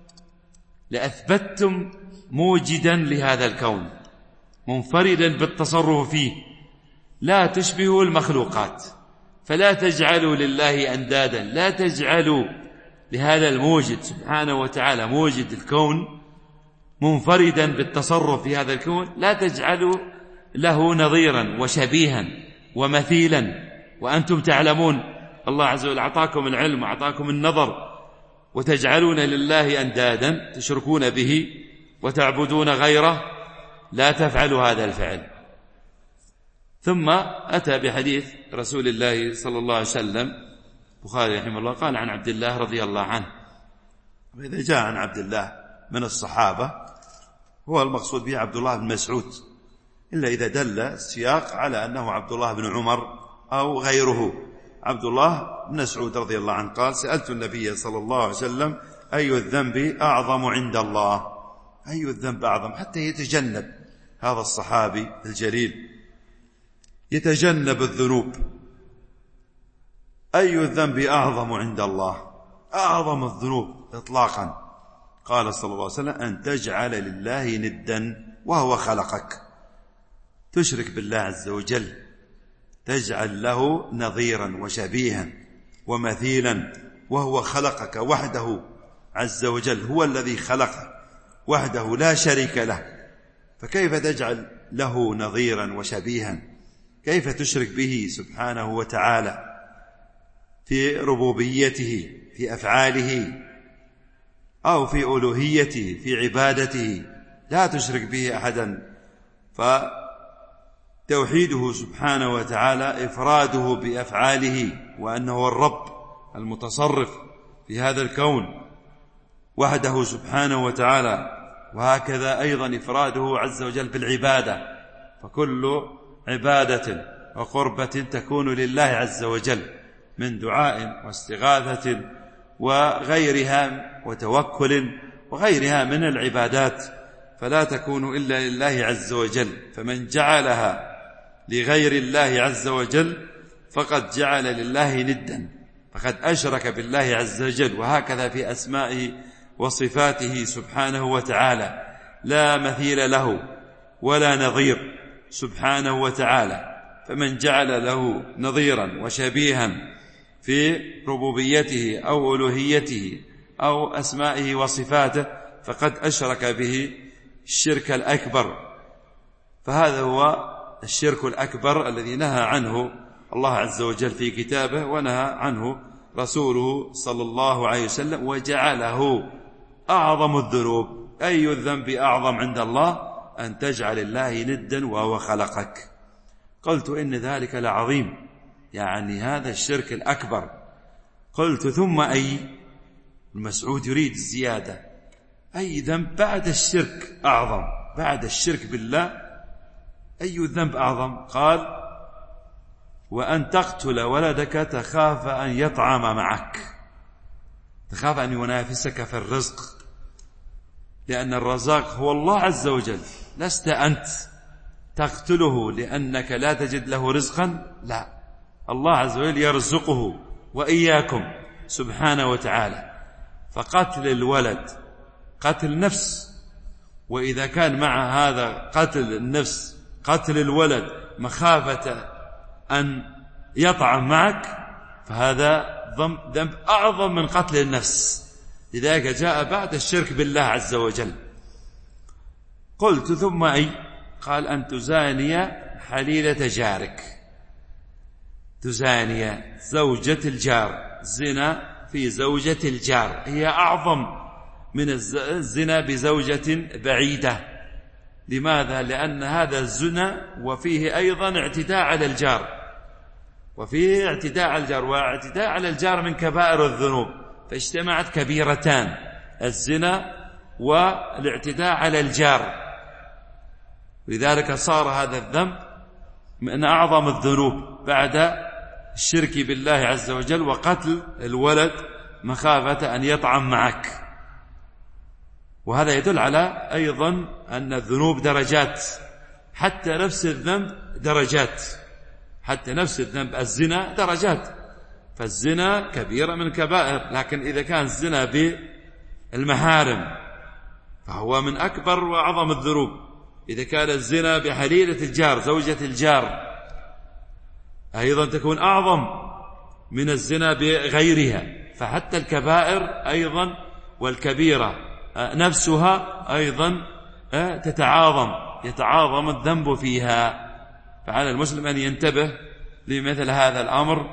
لأثبتم موجدا لهذا الكون منفردا بالتصرف فيه، لا تشبه المخلوقات. فلا تجعلوا لله أندادا، لا تجعلوا لهذا الموجد سبحانه وتعالى، موجد الكون منفردا بالتصرف في هذا الكون، لا تجعلوا له نظيرا وشبيها ومثيلا وأنتم تعلمون. الله عز وجل أعطاكم العلم وأعطاكم النظر، وتجعلون لله أندادا تشركون به وتعبدون غيره، لا تفعلوا هذا الفعل. ثم أتى بحديث رسول الله صلى الله عليه وسلم، البخاري رحمه الله قال عن عبد الله رضي الله عنه. وإذا جاء عن عبد الله من الصحابة هو المقصود به عبد الله بن مسعود، إلا إذا دل السياق على أنه عبد الله بن عمر أو غيره. عبد الله بن مسعود رضي الله عنه قال: سألت النبي صلى الله عليه وسلم: أي الذنب أعظم عند الله؟ أي الذنب أعظم؟ حتى يتجنب هذا الصحابي الجليل، يتجنب الذنوب. أي الذنب أعظم عند الله؟ أعظم الذنوب إطلاقا قال صلى الله عليه وسلم أن تجعل لله ندا وهو خلقك، تشرك بالله عز وجل، تجعل له نظيرا وشبيها ومثيلا، وهو خلقك وحده عز وجل، هو الذي خلقك وحده لا شريك له، فكيف تجعل له نظيرا وشبيها؟ كيف تشرك به سبحانه وتعالى في ربوبيته، في أفعاله، أو في ألوهيته، في عبادته؟ لا تشرك به أحدا. فتوحيده سبحانه وتعالى إفراده بأفعاله، وأنه الرب المتصرف في هذا الكون وحده سبحانه وتعالى، وهكذا أيضا إفراده عز وجل بالعبادة، فكل عبادة وقربة تكون لله عز وجل من دعاء واستغاثة وغيرها وتوكل وغيرها من العبادات، فلا تكون إلا لله عز وجل. فمن جعلها لغير الله عز وجل فقد جعل لله ندا، فقد أشرك بالله عز وجل. وهكذا في أسمائه وصفاته سبحانه وتعالى، لا مثيل له ولا نظير سبحانه وتعالى. فمن جعل له نظيرا وشبيها في ربوبيته أو ألوهيته أو أسمائه وصفاته فقد أشرك به الشرك الأكبر. فهذا هو الشرك الأكبر الذي نهى عنه الله عز وجل في كتابه، ونهى عنه رسوله صلى الله عليه وسلم، وجعله أعظم الذنوب. أي الذنب أعظم عند الله؟ أن تجعل الله ندا وهو خلقك. قلت إن ذلك لعظيم، يعني هذا الشرك الأكبر. قلت ثم أي؟ المسعود يريد الزيادة، أي ذنب بعد الشرك أعظم؟ بعد الشرك بالله أي الذنب أعظم؟ قال وأن تقتل ولدك تخاف أن يطعم معك، تخاف أن ينافسك في الرزق، لأن الرزاق هو الله عز وجل، لست أنت تقتله لأنك لا تجد له رزقا، لا، الله عز وجل يرزقه وإياكم سبحانه وتعالى. فقتل الولد قتل نفس، وإذا كان مع هذا قتل النفس قتل الولد مخافة أن يطعم معك، فهذا ذنب أعظم من قتل النفس، لذلك جاء بعد الشرك بالله عز وجل. قلت ثم أي؟ قال أن تزاني حليلة جارك، تزاني زوجة الجار، زنا في زوجة الجار هي أعظم من الزنا بزوجة بعيدة. لماذا؟ لأن هذا الزنا وفيه أيضا اعتداء على الجار، وفيه اعتداء على الجار، واعتداء على الجار من كبائر الذنوب، فاجتمعت كبيرتان، الزنا والاعتداء على الجار، لذلك صار هذا الذنب من أعظم الذنوب بعد الشرك بالله عز وجل وقتل الولد مخافة أن يطعم معك. وهذا يدل على أيضا أن الذنوب درجات، حتى نفس الذنب درجات، حتى نفس الذنب الزنا درجات، فالزنا كبيرة من كبائر، لكن إذا كان الزنا بالمحارم فهو من أكبر وأعظم الذنوب. إذا كان الزنا بحليلة الجار زوجة الجار أيضا تكون أعظم من الزنا بغيرها، فحتى الكبائر أيضا والكبيرة نفسها أيضا تتعاظم، يتعاظم الذنب فيها. فعلى المسلم أن ينتبه لمثل هذا الأمر.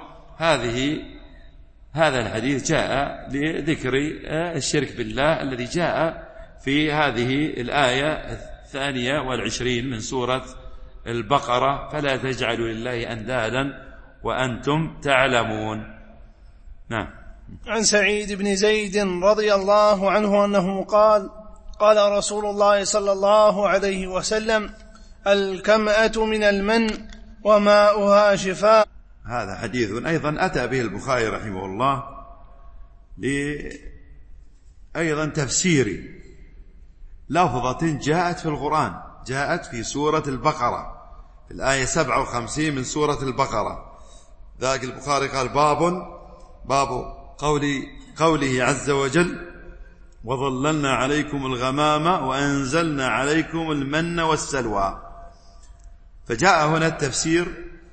هذا الحديث جاء لذكر الشرك بالله الذي جاء في هذه الآية 22 من سورة البقرة، فلا تجعلوا لله أندادا وأنتم تعلمون. نعم. عن سعيد بن زيد رضي الله عنه أنه قال قال رسول الله صلى الله عليه وسلم الكمأة من المن وماؤها شفاء. هذا حديث أيضا أتى به البخاري رحمه الله أيضا تفسير لفظة جاءت في القرآن، جاءت في سورة البقرة في الآية 57 من سورة البقرة، ذاك البخاري قال باب قوله عز وجل وظللنا عليكم الغمام وأنزلنا عليكم المن والسلوى. فجاء هنا التفسير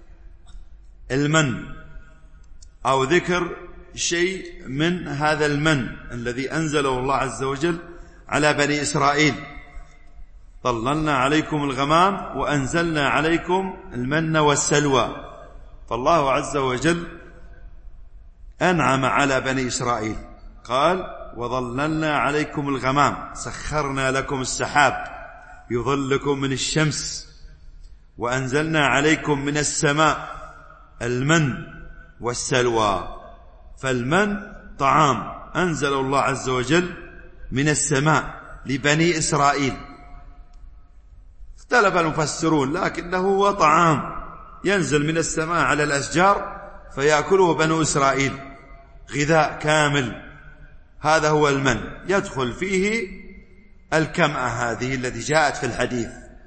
المن أو ذكر شيء من هذا المن الذي أنزله الله عز وجل على بني إسرائيل. ظللنا عليكم الغمام وأنزلنا عليكم المن والسلوى. فالله عز وجل أنعم على بني إسرائيل، قال وظللنا عليكم الغمام، سخرنا لكم السحاب يظلكم من الشمس، وأنزلنا عليكم من السماء المن والسلوى. فالمن طعام أنزل الله عز وجل من السماء لبني إسرائيل. اختلف المفسرون، لكنه هو طعام ينزل من السماء على الأشجار فيأكله بنو إسرائيل، غذاء كامل. هذا هو المن، يدخل فيه الكمأة هذه التي جاءت في الحديث،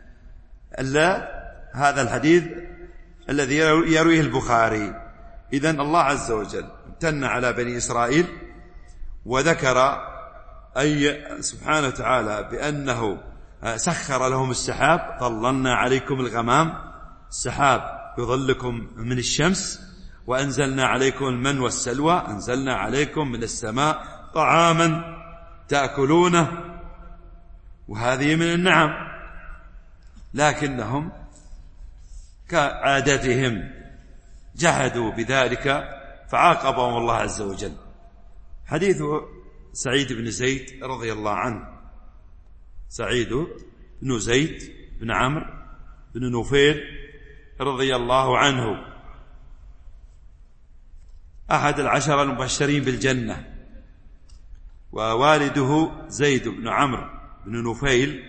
هذا الحديث الذي يرويه البخاري. إذن الله عز وجل امتن على بني إسرائيل وذكر سبحانه وتعالى بأنه سخر لهم السحاب. ظللنا عليكم الغمام، السحاب يظلكم من الشمس، وأنزلنا عليكم المن والسلوى، أنزلنا عليكم من السماء طعاما تأكلونه، وهذه من النعم. لكنهم كعادتهم جحدوا بذلك فعاقبهم الله عز وجل. حديث سعيد بن زيد رضي الله عنه. سعيد بن زيد بن عمرو بن نفيل رضي الله عنه أحد 10 المبشرين بالجنة، ووالده زيد بن عمرو بن نفيل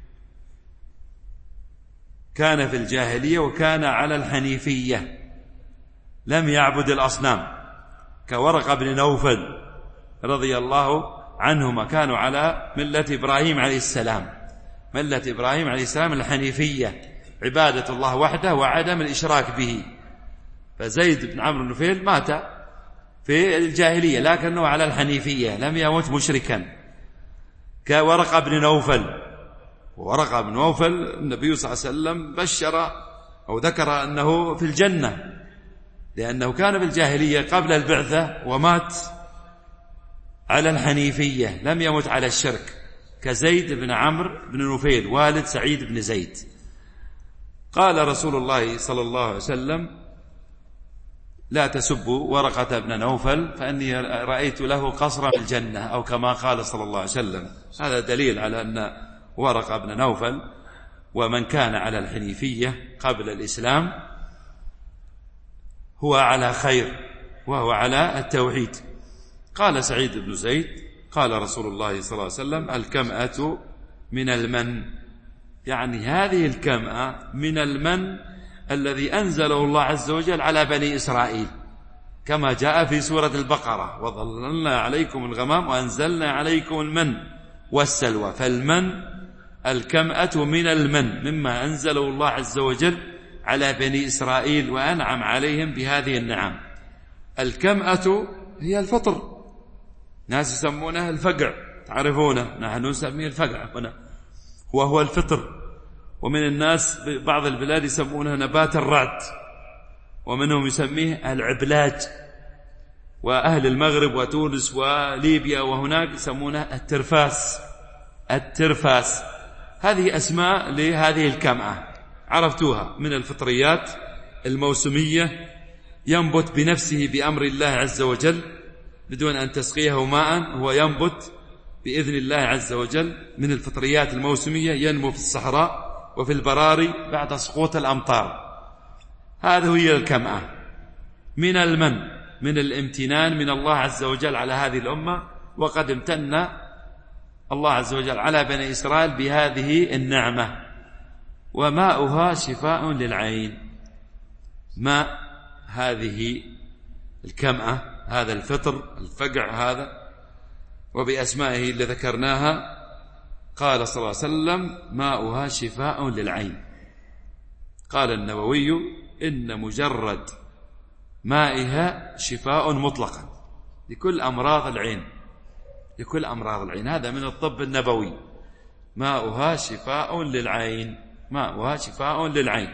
كان في الجاهلية وكان على الحنيفية، لم يعبد الأصنام كورقة بن نوفل رضي الله عنهما، كانوا على ملة إبراهيم عليه السلام. ملة إبراهيم عليه السلام الحنيفية، عبادة الله وحده وعدم الإشراك به. فزيد بن عمرو بن نفيل مات في الجاهلية لكنه على الحنيفية، لم يمت مشركا كورقة بن نوفل. وورقة بن نوفل النبي صلى الله عليه وسلم بشر أو ذكر أنه في الجنة، لأنه كان في الجاهلية قبل البعثة ومات على الحنيفية، لم يمت على الشرك، كزيد بن عمرو بن نفيل والد سعيد بن زيد. قال رسول الله صلى الله عليه وسلم لا تسبوا ورقة بن نوفل فإني رأيت له قصرا في الجنة، أو كما قال صلى الله عليه وسلم. هذا دليل على أن ورقة بن نوفل ومن كان على الحنيفية قبل الإسلام هو على خير وهو على التوحيد. قال سعيد بن زيد قال رسول الله صلى الله عليه وسلم الكمأة من المن، يعني هذه الكمأة من المن الذي أنزله الله عز وجل على بني إسرائيل، كما جاء في سورة البقرة وظللنا عليكم الغمام وأنزلنا عليكم المن والسلوى. فالمن الكمأة من المن مما أنزله الله عز وجل على بني إسرائيل وأنعم عليهم بهذه النعم. الكمأة هي الفطر، ناس يسمونها الفقع، تعرفونه، نحن نسميه الفقع هنا، وهو الفطر. ومن الناس بعض البلاد يسمونها نبات الرعد، ومنهم يسميه العبلاج، وأهل المغرب وتونس وليبيا وهناك يسمونها الترفاس. هذه أسماء لهذه الكمأة عرفتوها من الفطريات الموسمية، ينبت بنفسه بأمر الله عز وجل بدون أن تسقيه ماء، هو ينبت بإذن الله عز وجل من الفطريات الموسمية، ينمو في الصحراء وفي البراري بعد سقوط الأمطار. هذه هي الكمأة من المن، من الامتنان من الله عز وجل على هذه الأمة. وقد امتن الله عز وجل على بني إسرائيل بهذه النعمة. وماؤها شفاء للعين، ماء هذه الكمأة، هذا الفطر الفقع هذا، وبأسمائه اللي ذكرناها. قال صلى الله عليه وسلم ماؤها شفاء للعين. قال النووي إن مجرد مائها شفاء مطلقا لكل أمراض العين، لكل أمراض العين. هذا من الطب النبوي، ماؤها شفاء للعين، ماؤها شفاء للعين.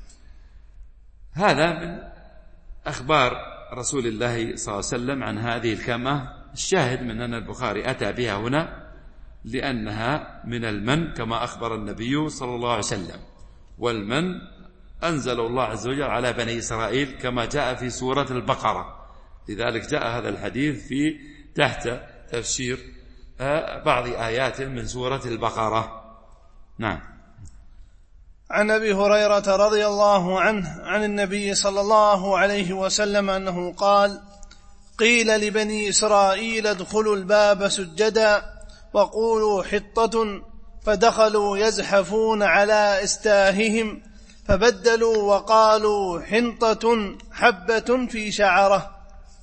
هذا من أخبار رسول الله صلى الله عليه وسلم عن هذه الكلمة. الشاهد من أن البخاري أتى بها هنا لأنها من المن كما أخبر النبي صلى الله عليه وسلم، والمن أنزل الله عز وجل على بني إسرائيل كما جاء في سورة البقرة، لذلك جاء هذا الحديث في تحت تفسير بعض آيات من سورة البقرة. نعم. عن أبي هريرة رضي الله عنه عن النبي صلى الله عليه وسلم أنه قال: قيل لبني إسرائيل ادخلوا الباب سجدا وقولوا حطة، فدخلوا يزحفون على استاههم، فبدلوا وقالوا حنطة حبة في شعره.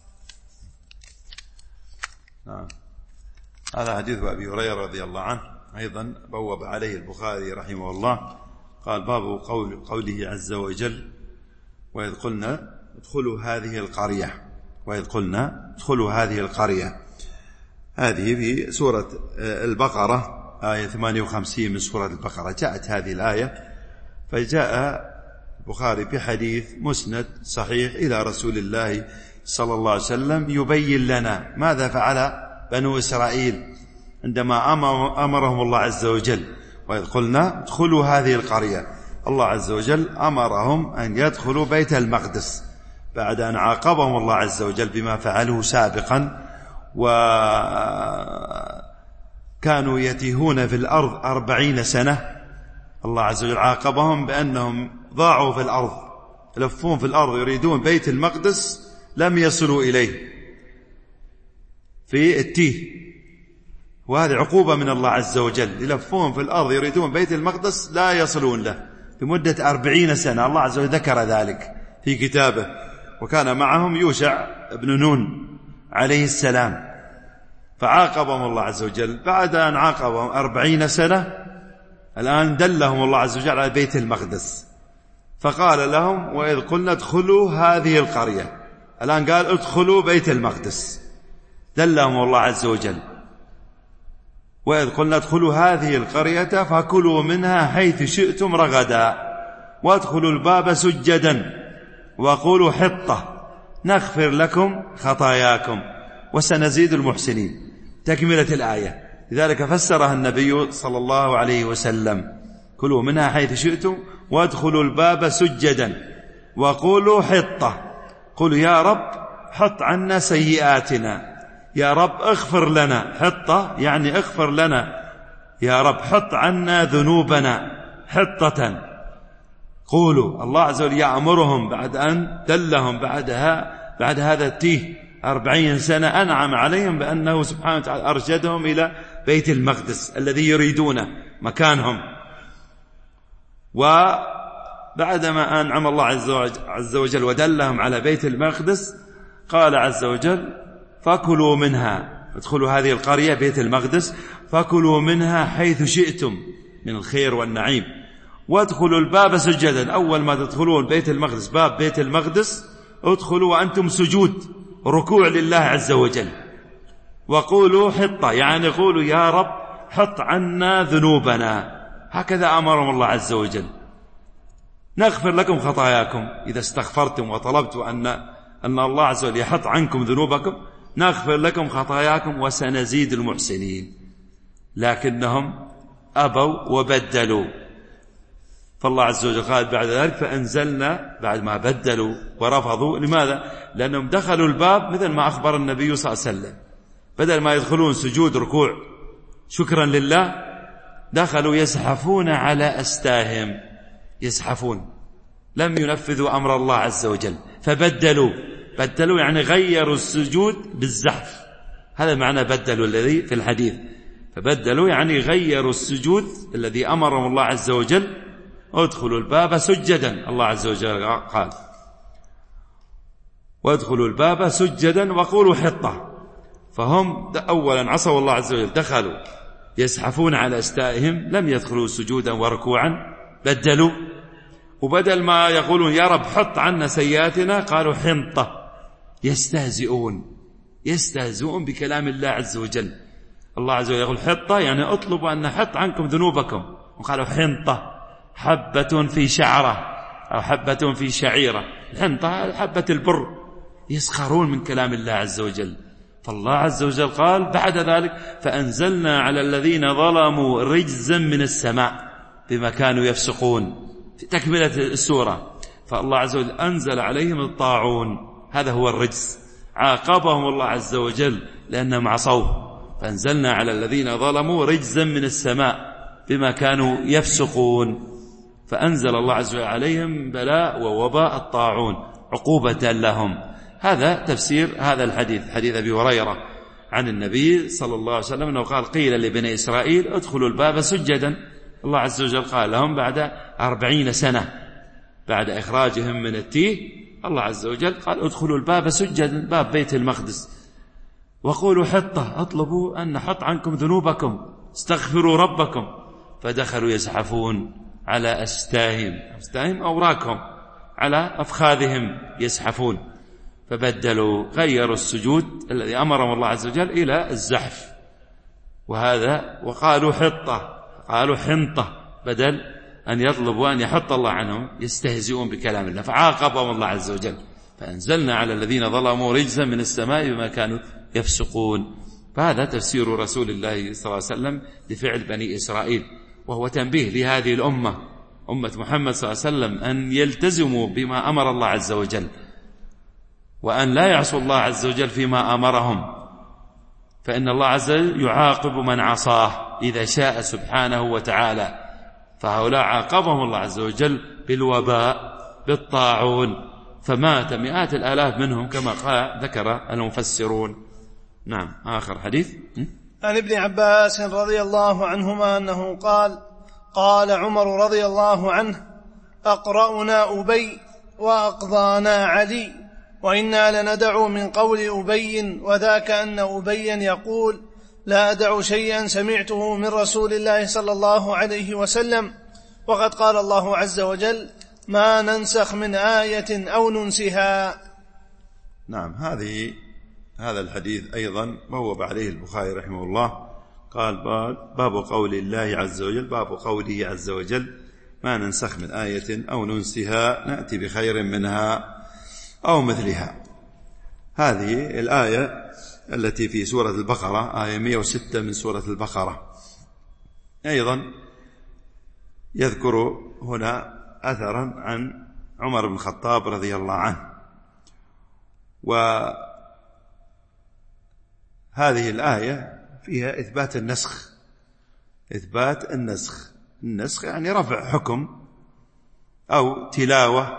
نعم. هذا حديث أبي هريرة رضي الله عنه أيضا بوب عليه البخاري رحمه الله، قال: باب قوله عز وجل: وإذ قلنا ادخلوا هذه القرية، وإذ قلنا ادخلوا هذه القرية. هذه في سورة البقرة آية 58 من سورة البقرة جاءت هذه الآية، فجاء البخاري بحديث مسند صحيح إلى رسول الله صلى الله عليه وسلم يبين لنا ماذا فعل بنو إسرائيل عندما أمرهم الله عز وجل. وإذ قلنا ادخلوا هذه القرية، الله عز وجل أمرهم أن يدخلوا بيت المقدس بعد أن عاقبهم الله عز وجل بما فعلوه سابقا، وكانوا يتيهون في الأرض 40 سنة. الله عز وجل عاقبهم بأنهم ضاعوا في الأرض، يلفون في الأرض يريدون بيت المقدس لم يصلوا إليه في التيه، وهذه عقوبة من الله عز وجل. يلفون في الأرض يريدون بيت المقدس لا يصلون له بمدة 40 سنة. الله عز وجل ذكر ذلك في كتابه. وكان معهم يوشع بن نون عليه السلام، فعاقبهم الله عز وجل. بعد أن عاقبهم 40 سنة الآن دلهم الله عز وجل على بيت المقدس، فقال لهم: وإذ قلنا ادخلوا هذه القرية. الآن قال ادخلوا بيت المقدس، دلهم الله عز وجل. وإذ قلنا ادخلوا هذه القرية فكلوا منها حيث شئتم رغدا وادخلوا الباب سجدا وقولوا حطة نغفر لكم خطاياكم وسنزيد المحسنين. تكملة الآية. لذلك فسرها النبي صلى الله عليه وسلم: كلوا منها حيث شئتم وادخلوا الباب سجدا وقولوا حطة. قولوا يا رب حط عنا سيئاتنا، يا رب اغفر لنا. حطة يعني اغفر لنا، يا رب حط عنا ذنوبنا حطة. قولوا. الله عز وجل يأمرهم بعد أن دلهم بعد هذا التيه 40 سنة أنعم عليهم بأنه سبحانه وتعالى أرشدهم إلى بيت المقدس الذي يريدونه مكانهم. وبعدما أنعم الله عز وجل ودلهم على بيت المقدس قال عز وجل: فكلوا منها، ادخلوا هذه القرية بيت المقدس، فكلوا منها حيث شئتم من الخير والنعيم وادخلوا الباب سجدا. أول ما تدخلون بيت المقدس، باب بيت المقدس، ادخلوا وأنتم سجود ركوع لله عز وجل. وقولوا حطة يعني قولوا يا رب حط عنا ذنوبنا. هكذا أمرهم الله عز وجل. نغفر لكم خطاياكم. إذا استغفرتم وطلبتوا أن الله عز وجل يحط عنكم ذنوبكم نغفر لكم خطاياكم وسنزيد المحسنين. لكنهم أبوا وبدلوا، فالله عز وجل قال بعد ذلك: فأنزلنا. بعد ما بدلوا ورفضوا. لماذا؟ لأنهم دخلوا الباب مثل ما أخبر النبي صلى الله عليه وسلم، بدل ما يدخلون سجود ركوع شكرا لله دخلوا يزحفون على أستاهم، يزحفون، لم ينفذوا أمر الله عز وجل فبدلوا. بدلوا يعني غيروا السجود بالزحف، هذا معنى بدلوا الذي في الحديث. فبدلوا يعني غيروا السجود الذي أمرهم الله عز وجل. ادخلوا الباب سجدا. الله عز وجل قال: وادخلوا الباب سجدا وقولوا حطة. فهم أولا عصوا الله عز وجل، دخلوا يزحفون على أستائهم، لم يدخلوا سجودا وركوعا، بدلوا. وبدل ما يقولون يا رب حط عنا سيئاتنا قالوا حنطة. يستهزئون بكلام الله عز وجل. الله عز وجل يقول حطة يعني اطلبوا أن نحط عنكم ذنوبكم، وقالوا حنطة حبة في شعرة أو حبة في شعيرة. الحنطة حبة البر. يسخرون من كلام الله عز وجل. فالله عز وجل قال بعد ذلك فأنزلنا على الذين ظلموا رجزا من السماء بما كانوا يفسقون، في تكملة السورة. فالله عز وجل أنزل عليهم الطاعون، هذا هو الرجز، عاقبهم الله عز وجل لأنهم عصوه. فأنزلنا على الذين ظلموا رجزا من السماء بما كانوا يفسقون. فأنزل الله عز وجل عليهم بلاء ووباء الطاعون عقوبة لهم. هذا تفسير هذا الحديث، حديث أبي هريرة عن النبي صلى الله عليه وسلم أنه قال قيل لبني إسرائيل ادخلوا الباب سجدا. الله عز وجل قال لهم بعد 40 سنة بعد إخراجهم من التيه، الله عز وجل قال ادخلوا الباب سجدا، باب بيت المقدس، وقولوا حطة، اطلبوا أن نحط عنكم ذنوبكم، استغفروا ربكم. فدخلوا يزحفون على أستاهم أوراقهم، على أفخاذهم يزحفون. فبدلوا، غيروا السجود الذي أمرهم الله عز وجل إلى الزحف، وقالوا حطة، قالوا حنطة، بدل أن يطلبوا أن يحط الله عنهم يستهزئون بكلام الله. فعاقبهم الله عز وجل فأنزلنا على الذين ظلموا رجزا من السماء بما كانوا يفسقون. فهذا تفسير رسول الله صلى الله عليه وسلم لفعل بني إسرائيل، وهو تنبيه لهذه الأمة، أمة محمد صلى الله عليه وسلم، أن يلتزموا بما أمر الله عز وجل، وأن لا يعصوا الله عز وجل فيما أمرهم، فإن الله عز وجل يعاقب من عصاه إذا شاء سبحانه وتعالى. فهؤلاء عاقبهم الله عز وجل بالوباء بالطاعون، فمات مئات الآلاف منهم كما ذكر المفسرون. نعم. آخر حديث عن ابن عباس رضي الله عنهما أنه قال قال عمر رضي الله عنه أقرأنا أبي وأقضانا علي، وإنا لندع من قول أبي، وذاك أن أبيا يقول لا أدع شيئا سمعته من رسول الله صلى الله عليه وسلم، وقد قال الله عز وجل ما ننسخ من آية أو ننسها. نعم. هذا الحديث أيضا بوب عليه البخاري رحمه الله، قال باب قول الله عز وجل، باب قوله عز وجل ما ننسخ من آية أو ننسها نأتي بخير منها أو مثلها. هذه الآية التي في سورة البقرة، آية 106 من سورة البقرة. أيضا يذكر هنا أثرا عن عمر بن الخطاب رضي الله عنه. وهذه الآية فيها إثبات النسخ، إثبات النسخ يعني رفع حكم أو تلاوة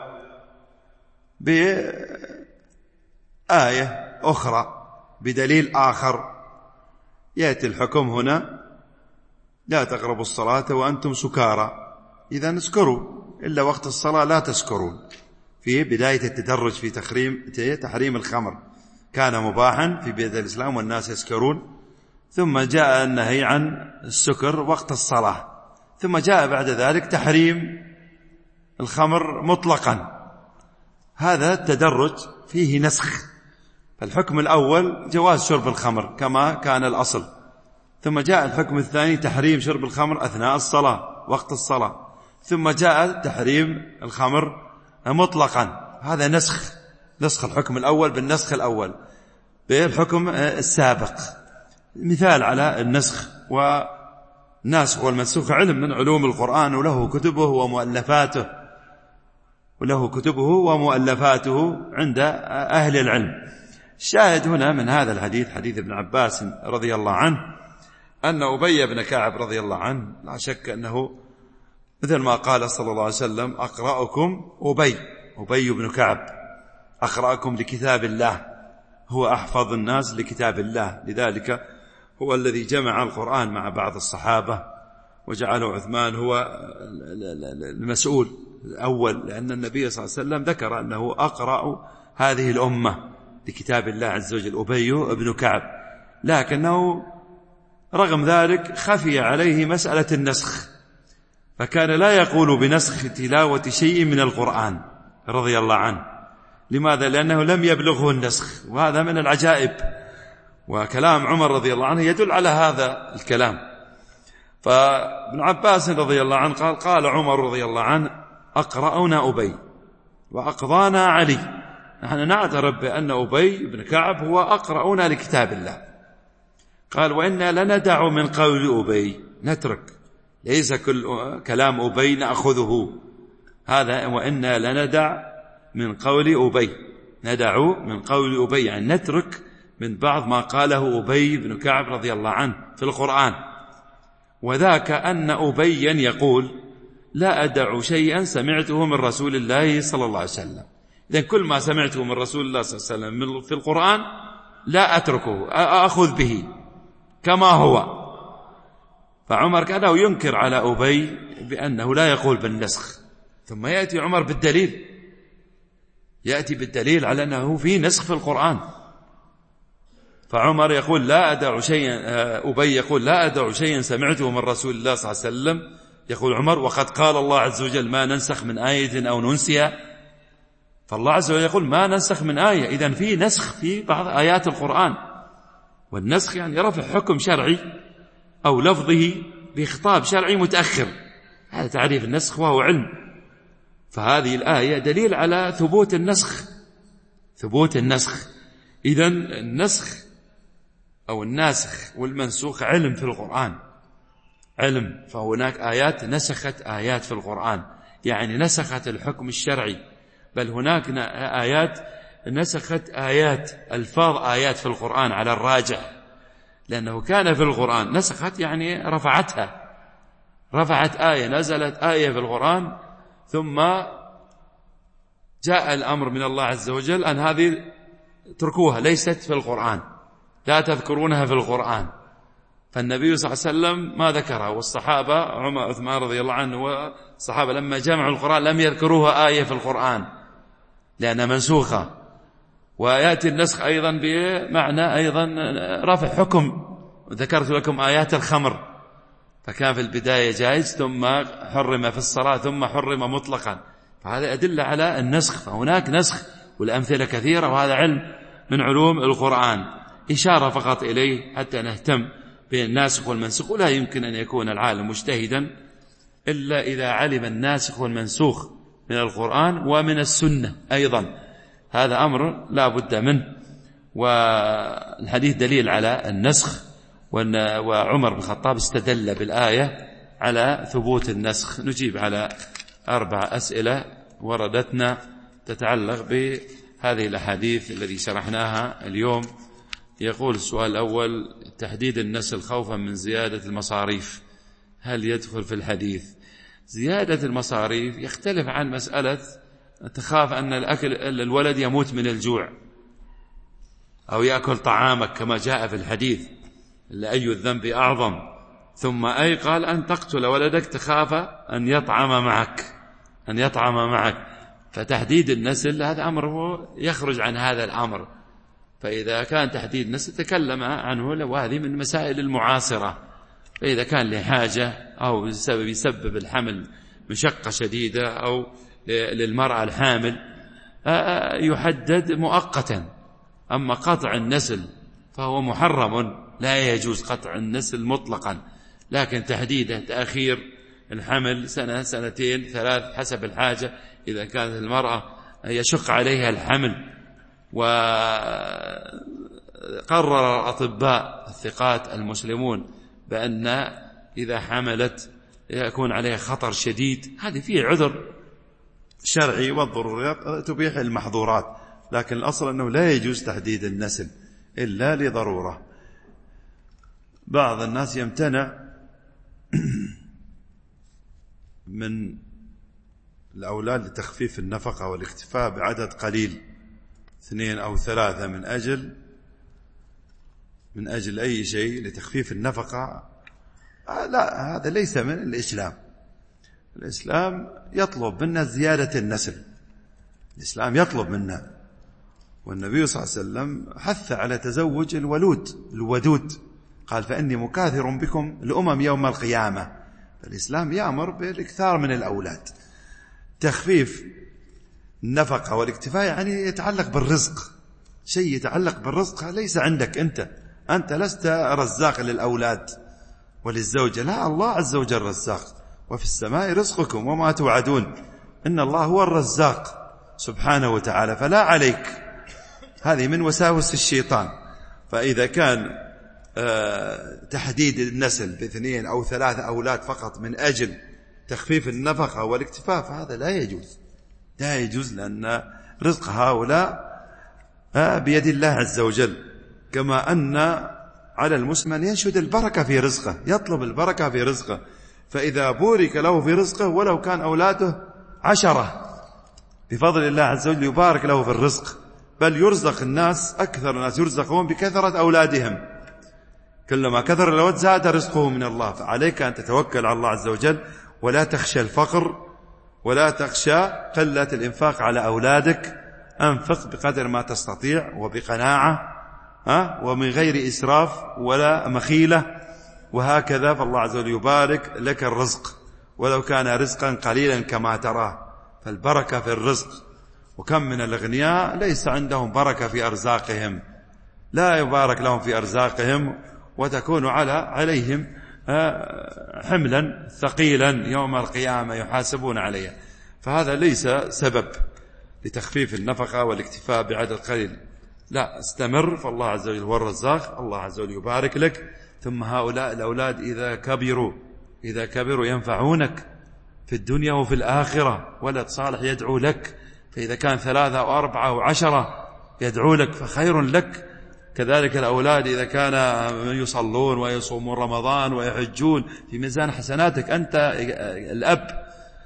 بآية أخرى بدليل آخر. يأتي الحكم هنا لا تقربوا الصلاة وأنتم سكارى، إذا اسكروا، إلا وقت الصلاة لا تسكرون. في بداية التدرج في تحريم الخمر، كان مباحا في بداية الإسلام والناس يسكرون، ثم جاء النهي عن السكر وقت الصلاة، ثم جاء بعد ذلك تحريم الخمر مطلقا. هذا التدرج فيه نسخ. الحكم الأول جواز شرب الخمر كما كان الأصل، ثم جاء الحكم الثاني تحريم شرب الخمر أثناء الصلاة وقت الصلاة، ثم جاء تحريم الخمر مطلقا. هذا نسخ الحكم الأول بالنسخ الأول بالحكم السابق. مثال على النسخ والناسخ والمنسوخ علم من علوم القرآن، وله كتبه ومؤلفاته عند أهل العلم. الشاهد هنا من هذا الحديث، حديث ابن عباس رضي الله عنه، أن أبي بن كعب رضي الله عنه لا شك أنه مثل ما قال صلى الله عليه وسلم أقرأكم أبي بن كعب، أقرأكم لكتاب الله، هو أحفظ الناس لكتاب الله، لذلك هو الذي جمع القرآن مع بعض الصحابة وجعله عثمان هو المسؤول الأول، لأن النبي صلى الله عليه وسلم ذكر أنه أقرأ هذه الأمة لكتاب الله عز وجل أبي بن كعب. لكنه رغم ذلك خفي عليه مسألة النسخ، فكان لا يقول بنسخ تلاوة شيء من القرآن رضي الله عنه. لماذا؟ لأنه لم يبلغه النسخ، وهذا من العجائب. وكلام عمر رضي الله عنه يدل على هذا الكلام. فابن عباس رضي الله عنه قال عمر رضي الله عنه: أقرأنا أبي وأقضانا علي. نحن نعترف بأن أبي بن كعب هو أقرأنا لكتاب الله. قال: وإنا لندع من قول أبي، نترك، ليس كل كلام أبي نأخذه، هذا وإنا لندع من قول أبي، ندع من قول أبي يعني نترك من بعض ما قاله أبي بن كعب رضي الله عنه في القرآن. وذاك أن أبيا يقول: لا أدع شيئا سمعته من رسول الله صلى الله عليه وسلم. إذن كل ما سمعته من رسول الله صلى الله عليه وسلم في القرآن لا أتركه، أخذ به كما هو. فعمر كان ينكر على أبي بأنه لا يقول بالنسخ، ثم يأتي عمر بالدليل، يأتي بالدليل على أنه في نسخ في القرآن. فعمر يقول: لا أدع شيئا، أبي يقول: لا أدع شيئا سمعته من رسول الله صلى الله عليه وسلم. يقول عمر: وقد قال الله عز وجل: ما ننسخ من آية أو ننسها. فالله عز وجل يقول: ما ننسخ من آية. إذن في نسخ في بعض آيات القرآن، والنسخ يعني رفع حكم شرعي أو لفظه بخطاب شرعي متأخر، هذا تعريف النسخ وهو علم. فهذه الآية دليل على ثبوت النسخ، ثبوت النسخ. إذن النسخ أو الناسخ والمنسوخ علم في القرآن، علم. فهناك آيات نسخت آيات في القرآن، يعني نسخت الحكم الشرعي. بل هناك آيات نسخت آيات، ألفاظ آيات في القرآن على الراجح، لأنه كان في القرآن نسخت يعني رفعتها، رفعت آية، نزلت آية في القرآن، ثم جاء الأمر من الله عز وجل أن هذه تركوها، ليست في القرآن، لا تذكرونها في القرآن. فالنبي صلى الله عليه وسلم ما ذكرها، والصحابة عمر عثمان رضي الله عنه والصحابة لما جمعوا القرآن لم يذكروها آية في القرآن لأنها منسوخة. ويأتي النسخ أيضا بمعنى أيضا رفع حكم. ذكرت لكم آيات الخمر، فكان في البداية جائز، ثم حرم في الصلاة، ثم حرم مطلقا. فهذا أدل على النسخ. فهناك نسخ والأمثلة كثيرة، وهذا علم من علوم القرآن، إشارة فقط إليه حتى نهتم بالناسخ والمنسوخ. ولا يمكن أن يكون العالم مجتهدا إلا إذا علم الناسخ والمنسوخ من القرآن ومن السنة أيضا، هذا أمر لا بد منه. والحديث دليل على النسخ، وعمر بن الخطاب استدل بالآية على ثبوت النسخ. نجيب على 4 أسئلة وردتنا تتعلق بهذه الأحاديث التي شرحناها اليوم. يقول السؤال الأول: تحديد النسل خوفا من زيادة المصاريف، هل يدخل في الحديث؟ زيادة المصاريف يختلف عن مسألة تخاف أن الولد يموت من الجوع أو يأكل طعامك كما جاء في الحديث: لأي الذنب أعظم. ثم أي قال أن تقتل ولدك تخاف أن يطعم معك، أن يطعم معك. فتحديد النسل هذا أمر يخرج عن هذا الأمر. فإذا كان تحديد النسل تكلم عنه، وهذه من مسائل المعاصرة. فإذا كان لحاجة أو يسبب الحمل مشقة شديدة أو للمرأة الحامل يحدد مؤقتا. أما قطع النسل فهو محرم، لا يجوز قطع النسل مطلقا، لكن تحديده تأخير الحمل 1 2 3 حسب الحاجة. إذا كانت المرأة يشق عليها الحمل، وقرر الأطباء الثقات المسلمون بأن إذا حملت يكون عليها خطر شديد، هذه فيه عذر شرعي، والضرورات تبيح المحظورات. لكن الأصل أنه لا يجوز تحديد النسل إلا لضرورة. بعض الناس يمتنع من الأولاد لتخفيف النفقة والاكتفاء بعدد قليل 2 أو 3 من أجل أي شيء لتخفيف النفقة. لا، هذا ليس من الإسلام. الإسلام يطلب منا زيادة النسل، الإسلام يطلب منا. والنبي صلى الله عليه وسلم حث على تزوج الودود، قال: فإني مكاثر بكم الأمم يوم القيامة. الإسلام يأمر بالإكثار من الأولاد. تخفيف النفقة والاكتفاء يعني يتعلق بالرزق، شيء يتعلق بالرزق ليس عندك أنت لست رزاق للأولاد وللزوجة، لا، الله عز وجل رزاق، وفي السماء رزقكم وما توعدون، إن الله هو الرزاق سبحانه وتعالى، فلا عليك. هذه من وساوس الشيطان. فإذا كان تحديد النسل ب2 أو 3 أولاد فقط من أجل تخفيف النفقة والاكتفاء فهذا لا يجوز، لأن رزق هؤلاء بيد الله عز وجل. كما أن على المسلم أن ينشد البركة في رزقه، يطلب البركة في رزقه، فإذا بورك له في رزقه ولو كان أولاده 10 بفضل الله عز وجل يبارك له في الرزق، بل يرزق الناس، أكثر الناس يرزقون بكثرة أولادهم، كلما كثر الأولاد زاد رزقه من الله. فعليك أن تتوكل على الله عز وجل، ولا تخشى الفقر ولا تخشى قلة الإنفاق على أولادك، أنفق بقدر ما تستطيع وبقناعة ومن غير إسراف ولا مخيلة، وهكذا فالله عز وجل يبارك لك الرزق ولو كان رزقا قليلا كما تراه، فالبركة في الرزق. وكم من الأغنياء ليس عندهم بركة في أرزاقهم، لا يبارك لهم في أرزاقهم، وتكون عليهم حملا ثقيلا يوم القيامة يحاسبون عليه. فهذا ليس سبب لتخفيف النفقة والاكتفاء بعدد قليل، لا، استمر، فالله عز وجل هو الرزاق، الله عز وجل يبارك لك. ثم هؤلاء الأولاد إذا كبروا ينفعونك في الدنيا وفي الآخرة، ولد صالح يدعو لك، فإذا كان 3 أو 4 أو 10 يدعو لك فخير لك. كذلك الأولاد إذا كان يصلون ويصومون رمضان ويحجون في ميزان حسناتك، أنت الأب،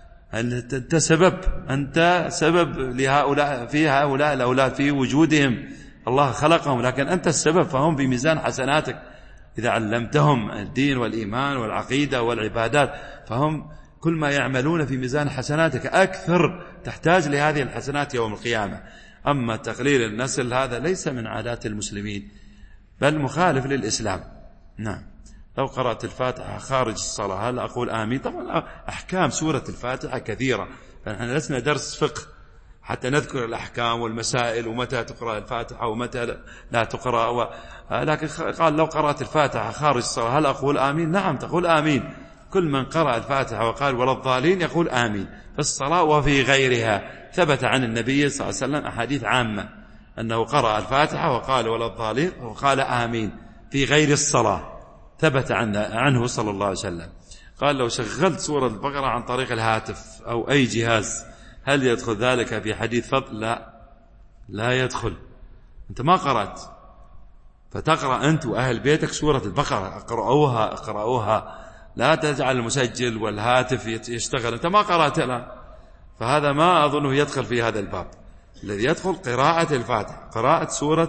أنت سبب لهؤلاء، في هؤلاء الأولاد في وجودهم، الله خلقهم، لكن أنت السبب، فهم في ميزان حسناتك. إذا علمتهم الدين والإيمان والعقيدة والعبادات فهم كل ما يعملون في ميزان حسناتك أكثر، تحتاج لهذه الحسنات يوم القيامة. أما تقليل النسل هذا ليس من عادات المسلمين، بل مخالف للإسلام. نعم. لو قرأت الفاتحة خارج الصلاة هل أقول آمين؟ طبعا أحكام سورة الفاتحة كثيرة، فنحن لسنا درس فقه حتى نذكر الأحكام والمسائل ومتى تقرأ الفاتحة ومتى لا تقرأ لكن قال لو قرأت الفاتحة خارج الصلاة هل أقول آمين؟ نعم، تقول آمين. كل من قرأ الفاتحة وقال ولا الضالين يقول آمين في الصلاة وفي غيرها. ثبت عن النبي صلى الله عليه وسلم أحاديث عامة أنه قرأ الفاتحة وقال ولا الضالين وقال آمين في غير الصلاة، ثبت عنه صلى الله عليه وسلم. قال لو شغلت سورة البقرة عن طريق الهاتف أو أي جهاز هل يدخل ذلك في حديث فضل؟ لا يدخل. أنت ما قرأت، فتقرأ أنت وأهل بيتك سورة البقرة، اقرأوها، لا تجعل المسجل والهاتف يشتغل، أنت ما قرأت لا. فهذا ما أظنه يدخل في هذا الباب. الذي يدخل قراءة الفاتحة، قراءة سورة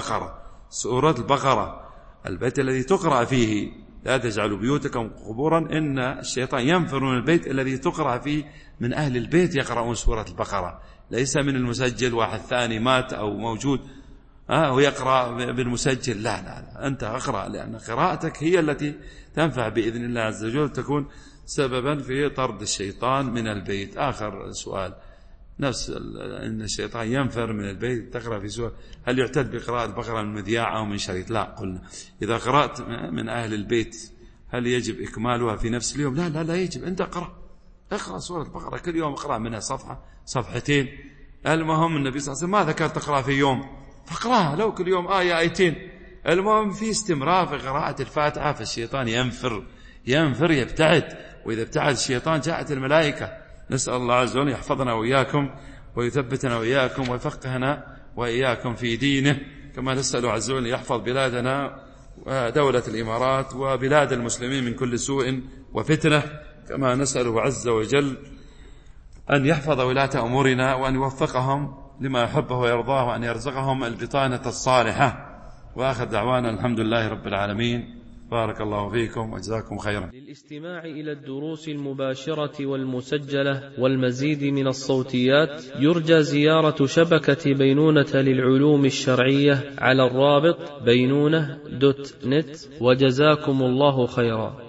البقرة، البيت الذي تقرأ فيه. لا تجعلوا بيوتكم قبورا، إن الشيطان ينفر من البيت الذي تقرأ فيه، من أهل البيت يقرؤون سورة البقرة، ليس من المسجل واحد ثاني مات أو موجود ويقرأ بالمسجل. لا، أنت أقرأ، لأن قراءتك هي التي تنفع بإذن الله عز وجل، تكون سببا في طرد الشيطان من البيت. آخر سؤال، نفس إن الشيطان ينفر من البيت، تقرأ في سورة، هل يعتد بقراءة البقرة من مذياع أو من شريط؟ لا، قلنا إذا قرأت من أهل البيت هل يجب إكمالها في نفس اليوم؟ لا يجب. أنت اقرأ سورة البقرة كل يوم، اقرأ منها صفحة صفحتين. المهم النبي صلى الله عليه وسلم ما ذكر تقرأ في يوم، فاقرأها لو كل يوم آية آيتين. المهم في استمرار في قراءة الفاتحة، فالشيطان ينفر يبتعد، وإذا ابتعد الشيطان جاءت الملائكة. نسأل الله عز وجل يحفظنا وإياكم ويثبتنا وإياكم ويفقهنا وإياكم في دينه، كما نسأل عز وجل يحفظ بلادنا ودولة الإمارات وبلاد المسلمين من كل سوء وفتنة، كما نسأله عز وجل أن يحفظ ولاة أمورنا وأن يوفقهم لما يحبه ويرضاه، وأن يرزقهم البطانة الصالحة. وآخر دعوانا الحمد لله رب العالمين. بارك الله فيكم وجزاكم خيرا. للاستماع إلى الدروس المباشرة والمسجلة والمزيد من الصوتيات يرجى زيارة شبكة بينونة للعلوم الشرعية على الرابط بينونة.net. وجزاكم الله خيرا.